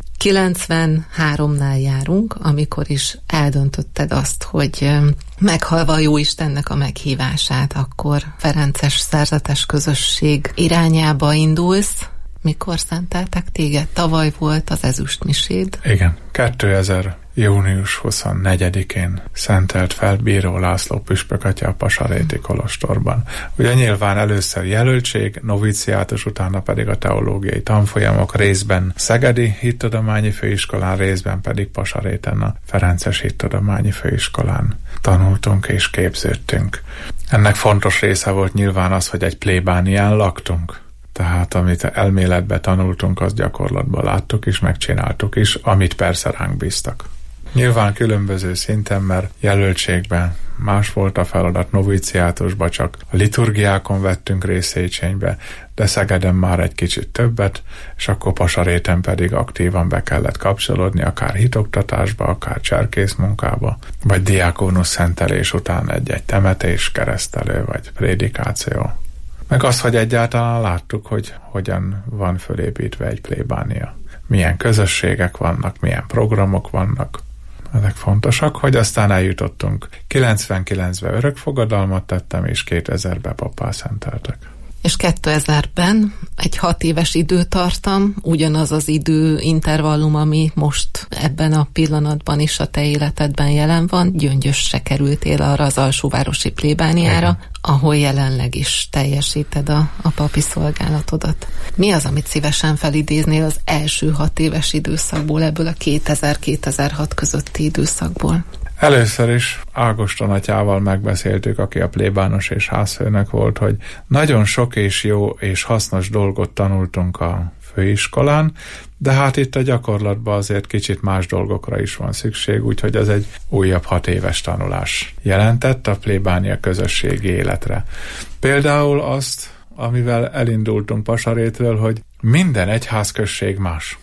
93-nál járunk, amikor is eldöntötted azt, hogy meghalva a Jóistennek a meghívását, akkor ferences szerzetes közösség irányába indulsz. Mikor szenteltek téged? Tavaly volt az ezüstmiséd. Igen, 2000. június 24-én szentelt fel Bíró László püspök atya a Pasaréti kolostorban. Ugye nyilván először jelöltség, noviciátus, utána pedig a teológiai tanfolyamok, részben Szegedi Hittudományi Főiskolán, részben pedig Pasaréten a Ferences Hittudományi Főiskolán tanultunk és képződtünk. Ennek fontos része volt nyilván az, hogy egy plébánián laktunk. Tehát amit elméletben tanultunk, azt gyakorlatban láttuk is, megcsináltuk is, amit persze ránk bíztak. Nyilván különböző szinten, mert jelöltségben más volt a feladat, noviciátusban csak a liturgiákon vettünk részt Széchenybe, de Szegeden már egy kicsit többet, és akkor Pasaréten pedig aktívan be kellett kapcsolódni, akár hitoktatásba, akár cserkészmunkába, vagy diákónusz szentelés után egy temetés, keresztelő, vagy prédikáció. Meg az, hogy egyáltalán láttuk, hogy hogyan van fölépítve egy plébánia. Milyen közösségek vannak, milyen programok vannak. Ezek fontosak, hogy aztán eljutottunk. 99-ben örökfogadalmat tettem, és 2000-ben pappá szenteltek. És 2000-ben egy 6 éves időtartam, ugyanaz az időintervallum, ami most ebben a pillanatban is a te életedben jelen van, Gyöngyösre kerültél arra az alsóvárosi plébániára, ahol jelenleg is teljesíted a papi szolgálatodat. Mi az, amit szívesen felidéznél az első 6 éves időszakból, ebből a 2000-2006 közötti időszakból? Először is Ágoston atyával megbeszéltük, aki a plébános és házfőnök volt, hogy nagyon sok és jó és hasznos dolgot tanultunk a főiskolán, de hát itt a gyakorlatban azért kicsit más dolgokra is van szükség, úgyhogy ez egy újabb 6 éves tanulás jelentett a plébánia közösségi életre. Például azt, amivel elindultunk Pasarétről, hogy minden egyházközség más.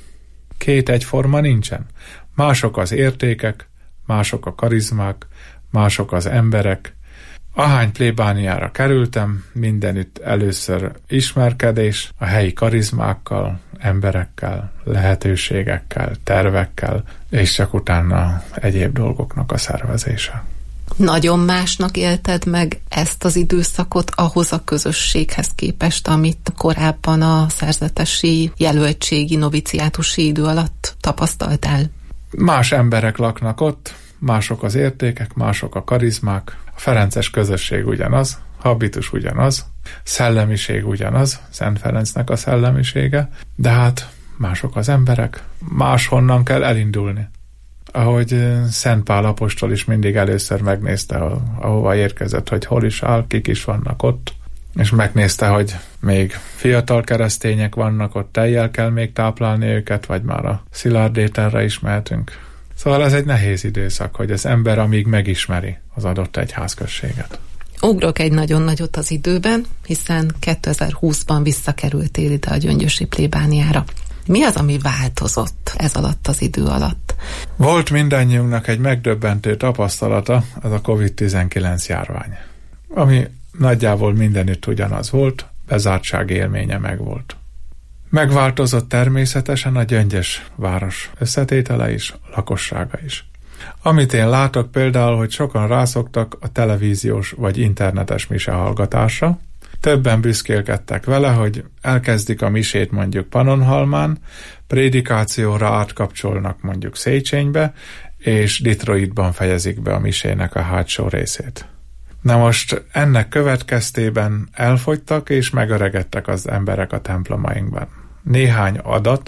2 egyforma nincsen. Mások az értékek, mások a karizmák, mások az emberek. Ahány plébániára kerültem, mindenütt először ismerkedés a helyi karizmákkal, emberekkel, lehetőségekkel, tervekkel, és csak utána egyéb dolgoknak a szervezése. Nagyon másnak élted meg ezt az időszakot ahhoz a közösséghez képest, amit korábban a szerzetesi, jelöltségi, noviciátusi idő alatt tapasztaltál? Más emberek laknak ott, mások az értékek, mások a karizmák, a ferences közösség ugyanaz, habitus ugyanaz, szellemiség ugyanaz, Szent Ferencnek a szellemisége, de hát mások az emberek, máshonnan kell elindulni. Ahogy Szent Pál apostol is mindig először megnézte, ahova érkezett, hogy hol is áll, kik is vannak ott, és megnézte, hogy még fiatal keresztények vannak ott, tejjel kell még táplálni őket, vagy már a szilárd ételre is mehetünk. Szóval ez egy nehéz időszak, hogy az ember amíg megismeri az adott egyházközséget. Ugrok egy nagyon nagyot az időben, hiszen 2020-ban visszakerültél ide a gyöngyösi plébániára. Mi az, ami változott ez alatt az idő alatt? Volt mindannyiunknak egy megdöbbentő tapasztalata, az a COVID-19 járvány, ami nagyjából mindenütt ugyanaz volt, bezártság élménye megvolt. Megváltozott természetesen a Gyöngyös város összetétele is, lakossága is. Amit én látok például, hogy sokan rászoktak a televíziós vagy internetes misehallgatásra, többen büszkélkedtek vele, hogy elkezdik a misét mondjuk Pannonhalmán, prédikációra átkapcsolnak mondjuk Széchenybe, és Detroitban fejezik be a misének a hátsó részét. Na most ennek következtében elfogytak és megöregedtek az emberek a templomainkban. Néhány adat.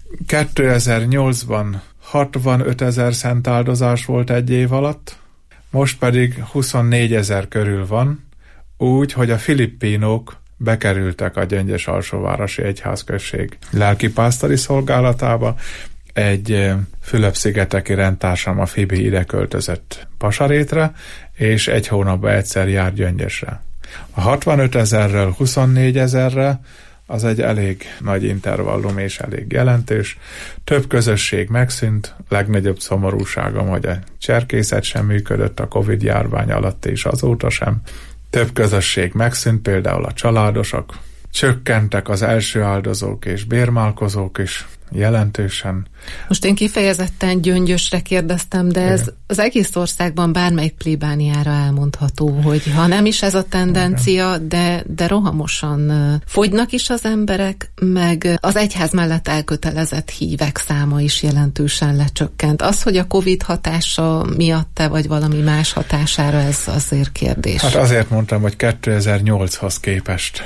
2008-ban 65 000 szentáldozás volt egy év alatt, most pedig 24 000 körül van, úgy, hogy a filippinok bekerültek a Gyöngyös alsóvárosi egyházközség lelkipásztori szolgálatába. Egy Fülöp-szigeteki rendtársam, a Fibi ide költözött Pasarétre, és egy hónapban egyszer jár Gyöngyösre. A 65 000-ről 24 000-re az egy elég nagy intervallum és elég jelentős. Több közösség megszűnt, legnagyobb szomorúságom, hogy a cserkészet sem működött a Covid-járvány alatt és azóta sem. Több közösség megszűnt, például a családosok. Csökkentek az első áldozók és bérmálkozók is jelentősen. Most én kifejezetten Gyöngyösre kérdeztem, de ez az egész országban bármelyik plébániára elmondható, hogy ha nem is ez a tendencia, de rohamosan fogynak is az emberek, meg az egyház mellett elkötelezett hívek száma is jelentősen lecsökkent. Az, hogy a Covid hatása miatt-e, vagy valami más hatására, ez azért kérdés. Hát azért mondtam, hogy 2008-hoz képest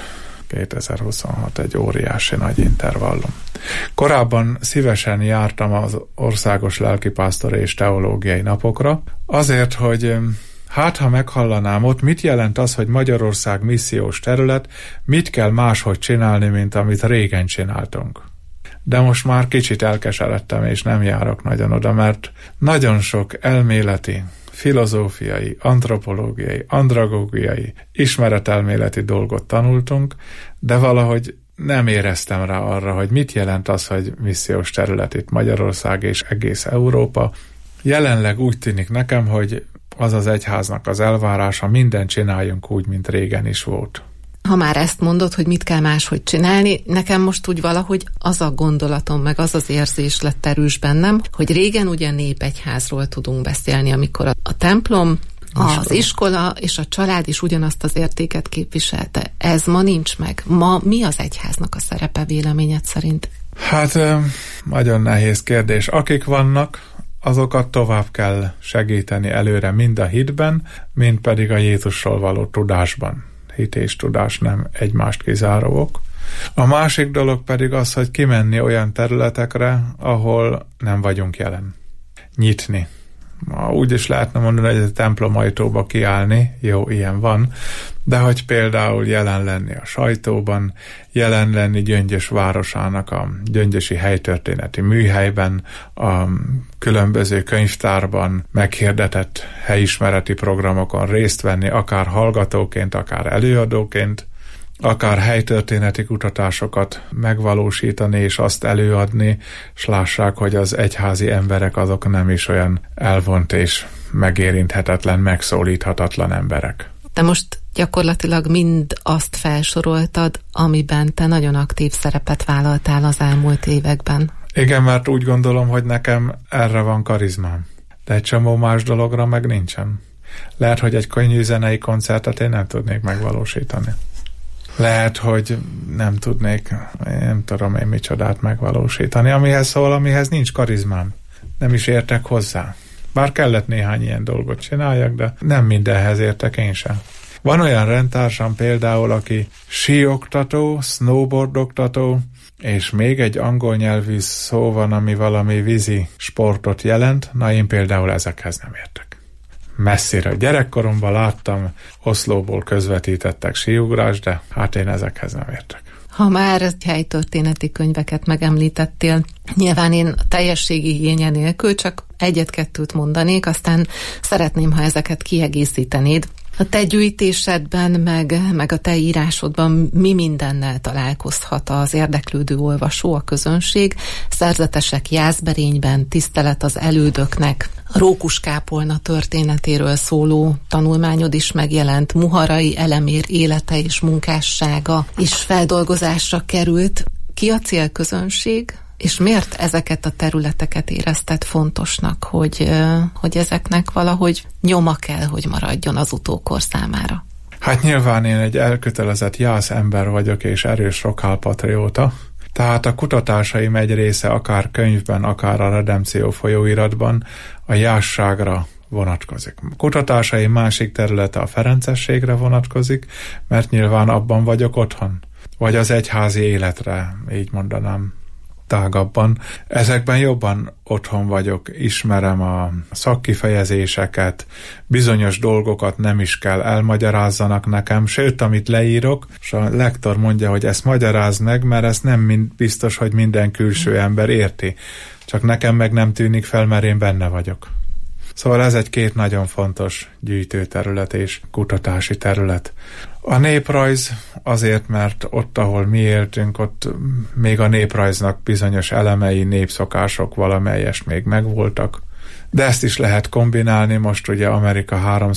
2026 egy óriási nagy intervallum. Korábban szívesen jártam az országos lelkipásztori és teológiai napokra, azért, hogy ha meghallanám ott, mit jelent az, hogy Magyarország missziós terület, mit kell máshogy csinálni, mint amit régen csináltunk. De most már kicsit elkeseredtem, és nem járok nagyon oda, mert nagyon sok elméleti, filozófiai, antropológiai, andragógiai, ismeretelméleti dolgot tanultunk, de valahogy nem éreztem rá arra, hogy mit jelent az, hogy missziós terület itt Magyarország és egész Európa. Jelenleg úgy tűnik nekem, hogy az az egyháznak az elvárása, mindent csináljunk úgy, mint régen is volt. Ha már ezt mondod, hogy mit kell máshogy csinálni, nekem most úgy valahogy az a gondolatom, meg az az érzés lett erős bennem, hogy régen ugye népegyházról tudunk beszélni, amikor a templom, az iskola és a család is ugyanazt az értéket képviselte. Ez ma nincs meg. Ma mi az egyháznak a szerepe véleményed szerint? Hát nagyon nehéz kérdés. Akik vannak, azokat tovább kell segíteni előre mind a hitben, mind pedig a Jézusról való tudásban. Hit és tudás nem egymást kizárók. A másik dolog pedig az, hogy kimenni olyan területekre, ahol nem vagyunk jelen. Nyitni. Úgy is lehetne mondani, hogy a templom ajtóba kiállni, jó, ilyen van, de hogy például jelen lenni a sajtóban, jelen lenni Gyöngyös városának a gyöngyösi helytörténeti műhelyben, a különböző könyvtárban meghirdetett helyismereti programokon részt venni, akár hallgatóként, akár előadóként, akár helytörténeti kutatásokat megvalósítani és azt előadni, és lássák, hogy az egyházi emberek azok nem is olyan elvont és megérinthetetlen, megszólíthatatlan emberek. Te most gyakorlatilag mind azt felsoroltad, amiben te nagyon aktív szerepet vállaltál az elmúlt években. Igen, mert úgy gondolom, hogy nekem erre van karizmám. De egy csomó más dologra meg nincsen. Lehet, hogy egy könnyű zenei koncertet én nem tudnék megvalósítani. Lehet, hogy nem tudnék, nem tudom én micsodát megvalósítani, amihez nincs karizmám. Nem is értek hozzá. Bár kellett néhány ilyen dolgot csináljak, de nem mindenhez értek én sem. Van olyan rendtársam például, aki síoktató, snowboardoktató, és még egy angol nyelvű szó van, ami valami vízi sportot jelent, na én például ezekhez nem értek. Messzire gyerekkoromban láttam, Oszlóból közvetítettek síugrást, de hát én ezekhez nem értek. Ha már helytörténeti könyveket megemlítettél, nyilván én teljességi hiénye nélkül csak egyet-kettőt mondanék, aztán szeretném, ha ezeket kiegészítenéd. A te gyűjtésedben, meg a te írásodban mi mindennel találkozhat az érdeklődő olvasó, a közönség? Szerzetesek Jászberényben, tisztelet az elődöknek, a rókuskápolna történetéről szóló tanulmányod is megjelent, Muharai Elemér élete és munkássága is feldolgozásra került. Ki a célközönség? És miért ezeket a területeket érezted fontosnak, hogy ezeknek valahogy nyoma kell, hogy maradjon az utókor számára? Hát nyilván én egy elkötelezett jász ember vagyok, és erős lokálpatrióta. Tehát a kutatásaim egy része akár könyvben, akár a Redempció folyóiratban a jászságra vonatkozik. A kutatásaim másik területe a ferencességre vonatkozik, mert nyilván abban vagyok otthon. Vagy az egyházi életre, így mondanám tágabban. Ezekben jobban otthon vagyok, ismerem a szakkifejezéseket, bizonyos dolgokat nem is kell elmagyarázzanak nekem, sőt, amit leírok, és a lektor mondja, hogy ezt magyarázd meg, mert ezt nem biztos, hogy minden külső ember érti. Csak nekem meg nem tűnik fel, mert én benne vagyok. Szóval ez egy nagyon fontos gyűjtőterület és kutatási terület. A néprajz azért, mert ott, ahol mi éltünk, ott még a néprajznak bizonyos elemei, népszokások valamelyest még megvoltak. De ezt is lehet kombinálni, most ugye Amerika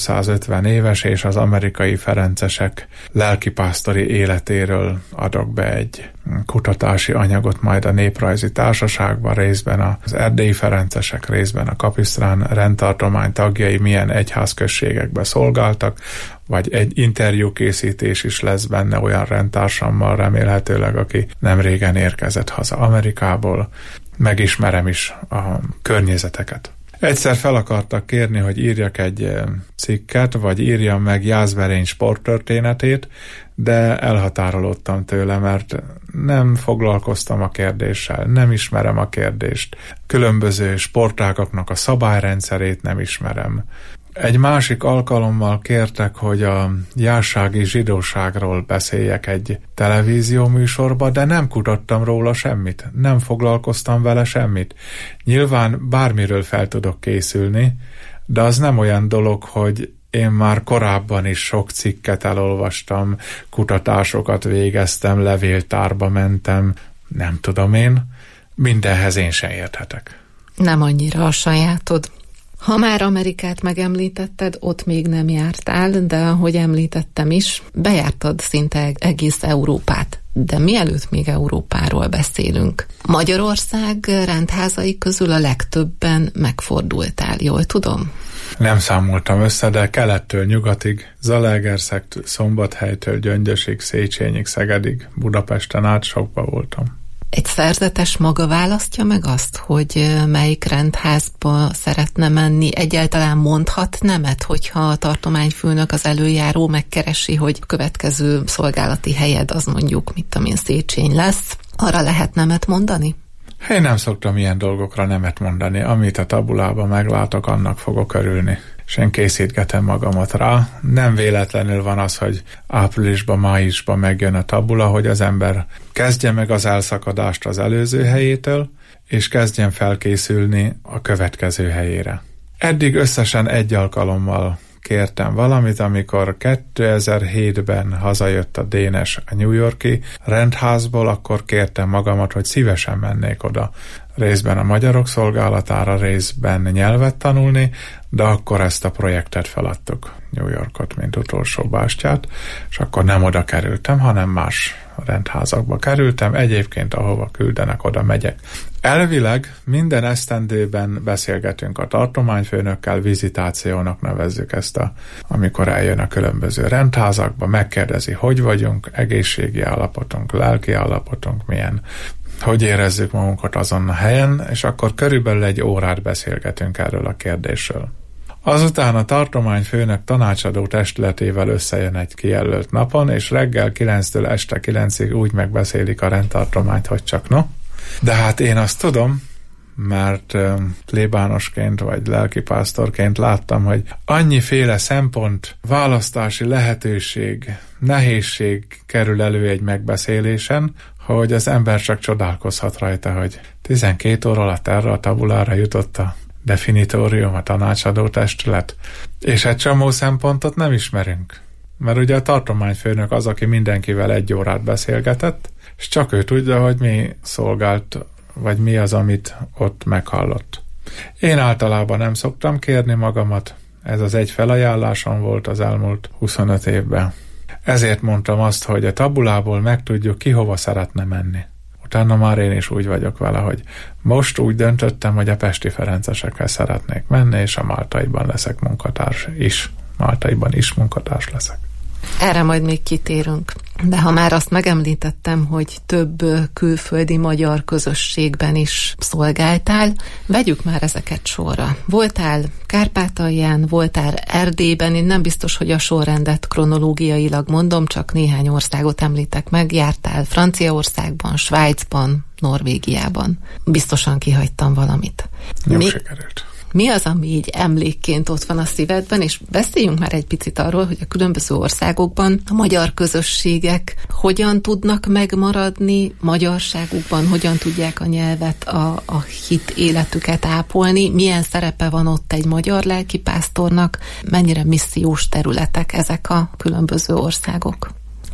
350 éves, és az amerikai ferencesek lelkipásztori életéről adok be egy kutatási anyagot majd a Néprajzi Társaságban, részben az erdélyi ferencesek, részben a Kapisztrán rendtartomány tagjai milyen egyházközségekbe szolgáltak, vagy egy interjúkészítés is lesz benne olyan rendtársammal remélhetőleg, aki nem régen érkezett haza Amerikából. Megismerem is a környezeteket. Egyszer fel akartak kérni, hogy írjak egy cikket, vagy írjam meg Jászberény sporttörténetét, de elhatárolódtam tőle, mert nem foglalkoztam a kérdéssel, nem ismerem a kérdést. Különböző sportágaknak a szabályrendszerét nem ismerem. Egy másik alkalommal kértek, hogy a jászsági zsidóságról beszéljek egy televízió műsorba, de nem kutattam róla semmit, nem foglalkoztam vele semmit. Nyilván bármiről fel tudok készülni, de az nem olyan dolog, hogy én már korábban is sok cikket elolvastam, kutatásokat végeztem, levéltárba mentem, nem tudom én, mindenhez én sem érthetek. Nem annyira a sajátod. Ha már Amerikát megemlítetted, ott még nem jártál, de ahogy említettem is, bejártad szinte egész Európát. De mielőtt még Európáról beszélünk, Magyarország rendházai közül a legtöbben megfordultál, jól tudom? Nem számoltam össze, de kelettől nyugatig, Zalaegerszegtől, Szombathelytől, Gyöngyösig, Széchenyig, Szegedig, Budapesten át sokba voltam. Egy szerzetes maga választja meg azt, hogy melyik rendházba szeretne menni? Egyáltalán mondhat nemet, hogyha a tartományfőnök, az előjáró megkeresi, hogy következő szolgálati helyed az mondjuk, mit tudom én, Széchenyi lesz. Arra lehet nemet mondani? Én nem szoktam ilyen dolgokra nemet mondani. Amit a tabulában meglátok, annak fogok örülni. És én készítgetem magamat rá. Nem véletlenül van az, hogy áprilisban, májusban megjön a tabula, hogy az ember kezdje meg az elszakadást az előző helyétől, és kezdjen felkészülni a következő helyére. Eddig összesen egy alkalommal kértem valamit, amikor 2007-ben hazajött a Dénes a New York-i rendházból, akkor kértem magamat, hogy szívesen mennék oda részben a magyarok szolgálatára, részben nyelvet tanulni, de akkor ezt a projektet feladtuk, New Yorkot, mint utolsó bástyát, és akkor nem oda kerültem, hanem más rendházakba kerültem, egyébként ahova küldenek, oda megyek. Elvileg minden esztendőben beszélgetünk a tartományfőnökkel, vizitációnak nevezzük ezt, amikor eljön a különböző rendházakba, megkérdezi, hogy vagyunk, egészségi állapotunk, lelki állapotunk milyen, hogy érezzük magunkat azon a helyen, és akkor körülbelül egy órát beszélgetünk erről a kérdésről. Azután a tartományfőnök tanácsadó testületével összejön egy kijelölt napon, és reggel 9-től este 9-ig úgy megbeszélik a rendtartományt, hogy csak no. De hát én azt tudom, mert plébánosként vagy lelkipásztorként láttam, hogy annyiféle szempont, választási lehetőség, nehézség kerül elő egy megbeszélésen, hogy az ember csak csodálkozhat rajta, hogy 12 óra alatt erre a tabulára jutott a definitórium, a tanácsadó testület, és egy csomó szempontot nem ismerünk. Mert ugye a tartományfőnök az, aki mindenkivel 1 órát beszélgetett, és csak ő tudja, hogy mi szolgált, vagy mi az, amit ott meghallott. Én általában nem szoktam kérni magamat, ez az egy felajánlásom volt az elmúlt 25 évben. Ezért mondtam azt, hogy a tabulából megtudjuk, ki hova szeretne menni. Utána már én is úgy vagyok vele, hogy most úgy döntöttem, hogy a pesti ferencesekkel szeretnék menni, és a máltaiban leszek munkatárs is. Máltaiban is munkatárs leszek. Erre majd még kitérünk. De ha már azt megemlítettem, hogy több külföldi magyar közösségben is szolgáltál, vegyük már ezeket sorra. Voltál Kárpátalján, voltál Erdélyben, én nem biztos, hogy a sorrendet kronológiailag mondom, csak néhány országot említek meg. Jártál Franciaországban, Svájcban, Norvégiában. Biztosan kihagytam valamit. Nem sikerült. Mi az, ami így emlékként ott van a szívedben, és beszéljünk már egy picit arról, hogy a különböző országokban a magyar közösségek hogyan tudnak megmaradni magyarságukban, hogyan tudják a nyelvet, a hit életüket ápolni, milyen szerepe van ott egy magyar lelkipásztornak, mennyire missziós területek ezek a különböző országok.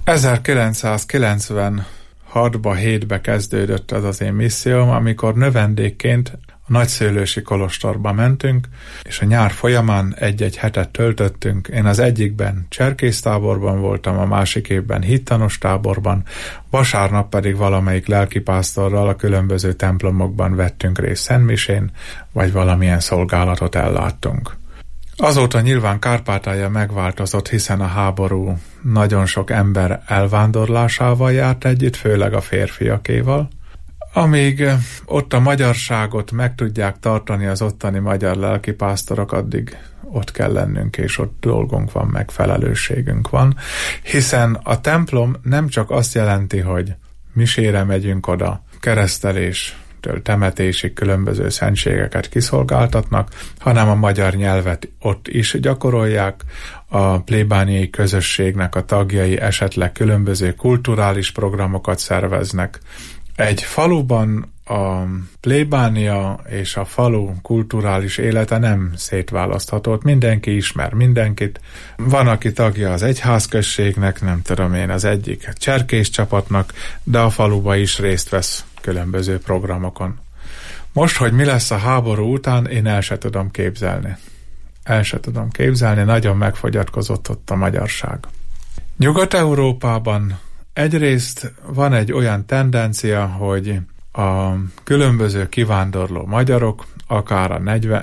1996-ba, 7-be kezdődött az én misszióm, amikor növendékként a Nagyszőlősi kolostorba mentünk, és a nyár folyamán 1-1 hetet töltöttünk. Én az egyikben cserkésztáborban voltam, a másik évben hittanos táborban, vasárnap pedig valamelyik lelkipásztorral a különböző templomokban vettünk részt szentmisén, vagy valamilyen szolgálatot elláttunk. Azóta nyilván Kárpátalja megváltozott, hiszen a háború nagyon sok ember elvándorlásával járt együtt, főleg a férfiakéval. Amíg ott a magyarságot meg tudják tartani az ottani magyar lelkipásztorok, addig ott kell lennünk, és ott dolgunk van, meg felelősségünk van, hiszen a templom nem csak azt jelenti, hogy misére megyünk oda, kereszteléstől temetésig különböző szentségeket kiszolgáltatnak, hanem a magyar nyelvet ott is gyakorolják, a plébániai közösségnek a tagjai esetleg különböző kulturális programokat szerveznek. Egy faluban a plébánia és a falu kulturális élete nem szétválasztható. Mindenki ismer mindenkit. Van, aki tagja az egyházközségnek, nem tudom én, az egyik cserkész csapatnak, de a faluba is részt vesz különböző programokon. Most, hogy mi lesz a háború után, én el se tudom képzelni. Nagyon megfogyatkozott ott a magyarság. Nyugat-Európában egyrészt van egy olyan tendencia, hogy a különböző kivándorló magyarok, akár a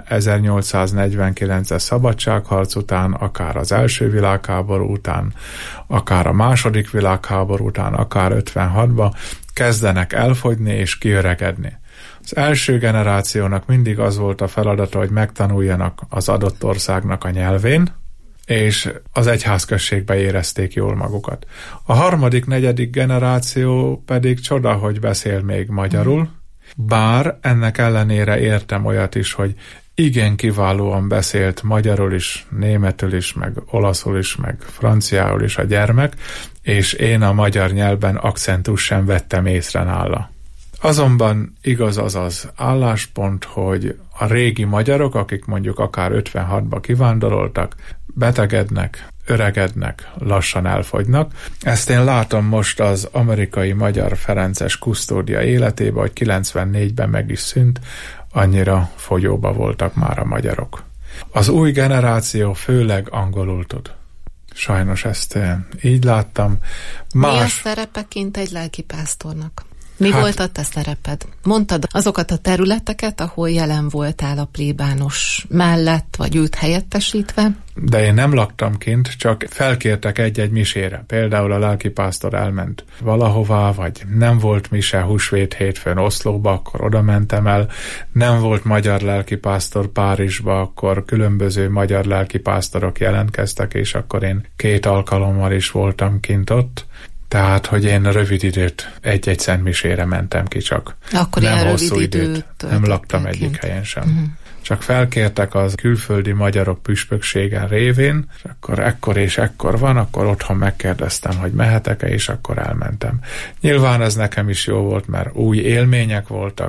1849-es szabadságharc után, akár az első világháború után, akár a második világháború után, akár 56-ba kezdenek elfogyni és kiöregedni. Az első generációnak mindig az volt a feladata, hogy megtanuljanak az adott országnak a nyelvén, és az egyházközségbe érezték jól magukat. A harmadik, negyedik generáció pedig csoda, hogy beszél még magyarul, bár ennek ellenére értem olyat is, hogy igen kiválóan beszélt magyarul is, németül is, meg olaszul is, meg franciául is a gyermek, és én a magyar nyelvben akcentus sem vettem észre nála. Azonban igaz az álláspont, hogy a régi magyarok, akik mondjuk akár 56-ba kivándoroltak, betegednek, öregednek, lassan elfogynak. Ezt én látom most az amerikai magyar ferences kusztódia életében, hogy 94-ben meg is szűnt, annyira fogyóba voltak már a magyarok. Az új generáció főleg angolul tud. Sajnos ezt így láttam. Mi a szerepe kint egy lelkipásztornak? Mi volt a te szereped? Mondtad azokat a területeket, ahol jelen voltál a plébános mellett, vagy őt helyettesítve? De én nem laktam kint, csak felkértek egy-egy misére. Például a lelkipásztor elment valahová, vagy nem volt mise húsvét hétfőn Oszlóba, akkor oda mentem el. Nem volt magyar lelkipásztor Párizsba, akkor különböző magyar lelkipásztorok jelentkeztek, és akkor én 2 alkalommal is voltam kint ott. Tehát, hogy én rövid időt egy-egy szentmisére mentem ki, csak akkor nem hosszú időt, nem laktam egyik helyen sem. Csak felkértek az külföldi magyarok püspökségen révén, és akkor ekkor és ekkor van, akkor otthon megkérdeztem, hogy mehetek-e, és akkor elmentem. Nyilván ez nekem is jó volt, mert új élmények voltak,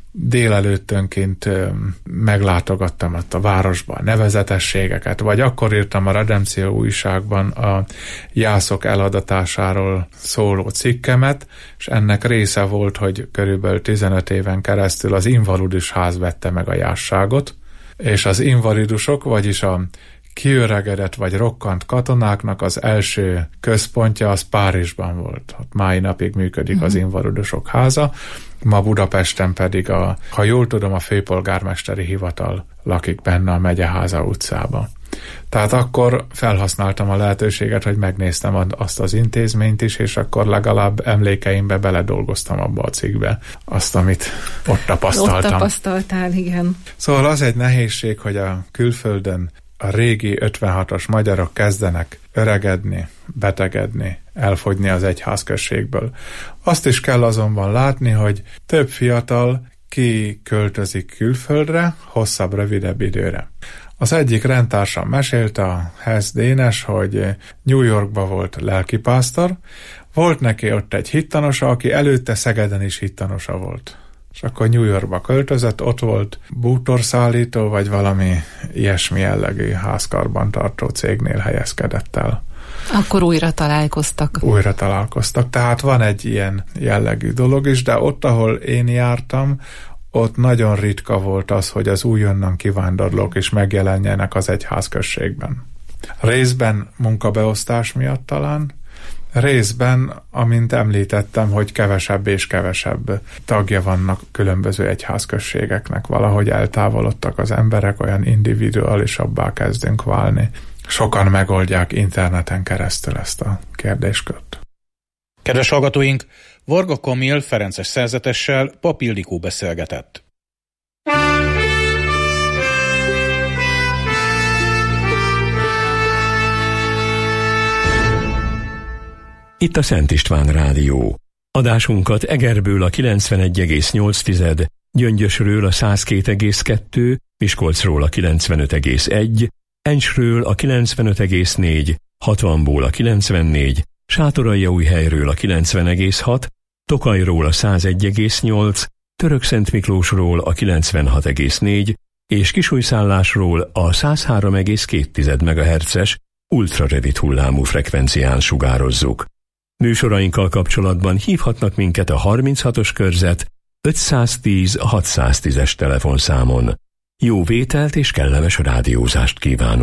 délelőttönként meglátogattam ott a városban a nevezetességeket, vagy akkor írtam a Redempció újságban a jászok eladatásáról szóló cikkemet, és ennek része volt, hogy körülbelül 15 éven keresztül az invalidus ház vette meg a jásságot, és az invalidusok, vagyis a kiöregedett vagy rokkant katonáknak az első központja az Párizsban volt. Ott mai napig működik az invalidusok háza, ma Budapesten pedig ha jól tudom, a főpolgármesteri hivatal lakik benne a Megyeháza utcában. Tehát akkor felhasználtam a lehetőséget, hogy megnéztem azt az intézményt is, és akkor legalább emlékeimbe beledolgoztam abba a cikkbe azt, amit ott tapasztaltam. Ott tapasztaltál, igen. Szóval az egy nehézség, hogy a külföldön a régi 56-os magyarok kezdenek öregedni, betegedni, elfogyni az egyházközségből. Azt is kell azonban látni, hogy több fiatal kiköltözik külföldre, hosszabb, rövidebb időre. Az egyik rendtársam mesélte, a Hess Dénes, hogy New Yorkba volt lelkipásztor, volt neki ott egy hittanosa, aki előtte Szegeden is hittanosa volt. És akkor New Yorkba költözött, ott volt bútorszállító, vagy valami ilyesmi jellegű házkarbantartó cégnél helyezkedett el. Akkor újra találkoztak. Újra találkoztak, tehát van egy ilyen jellegű dolog is, de ott, ahol én jártam, ott nagyon ritka volt az, hogy az újonnan kivándorlók is megjelenjenek az egyházközségben. Részben munkabeosztás miatt talán, részben, amint említettem, hogy kevesebb és kevesebb tagja vannak különböző egyházközségeknek. Valahogy eltávolodtak az emberek, olyan individuálisabbá kezdünk válni. Sokan megoldják interneten keresztül ezt a kérdéskört. Kedves hallgatóink, Varga Kamil ferences szerzetessel Pap Ildikó beszélgetett. Itt a Szent István Rádió. Adásunkat Egerből a 91,8, Gyöngyösről a 102,2, Miskolcról a 95,1, Encsről a 95,4, Hatvanból a 94, Sátoraljaújhelyről a 90,6, Tokajról a 101,8, Törökszentmiklósról a 96,4 és Kisújszállásról a 103,2 MHz-es ultrarövid hullámú frekvencián sugározzuk. Műsorainkkal kapcsolatban hívhatnak minket a 36-os körzet 510 610-es telefonszámon. Jó vételt és kellemes rádiózást kívánunk!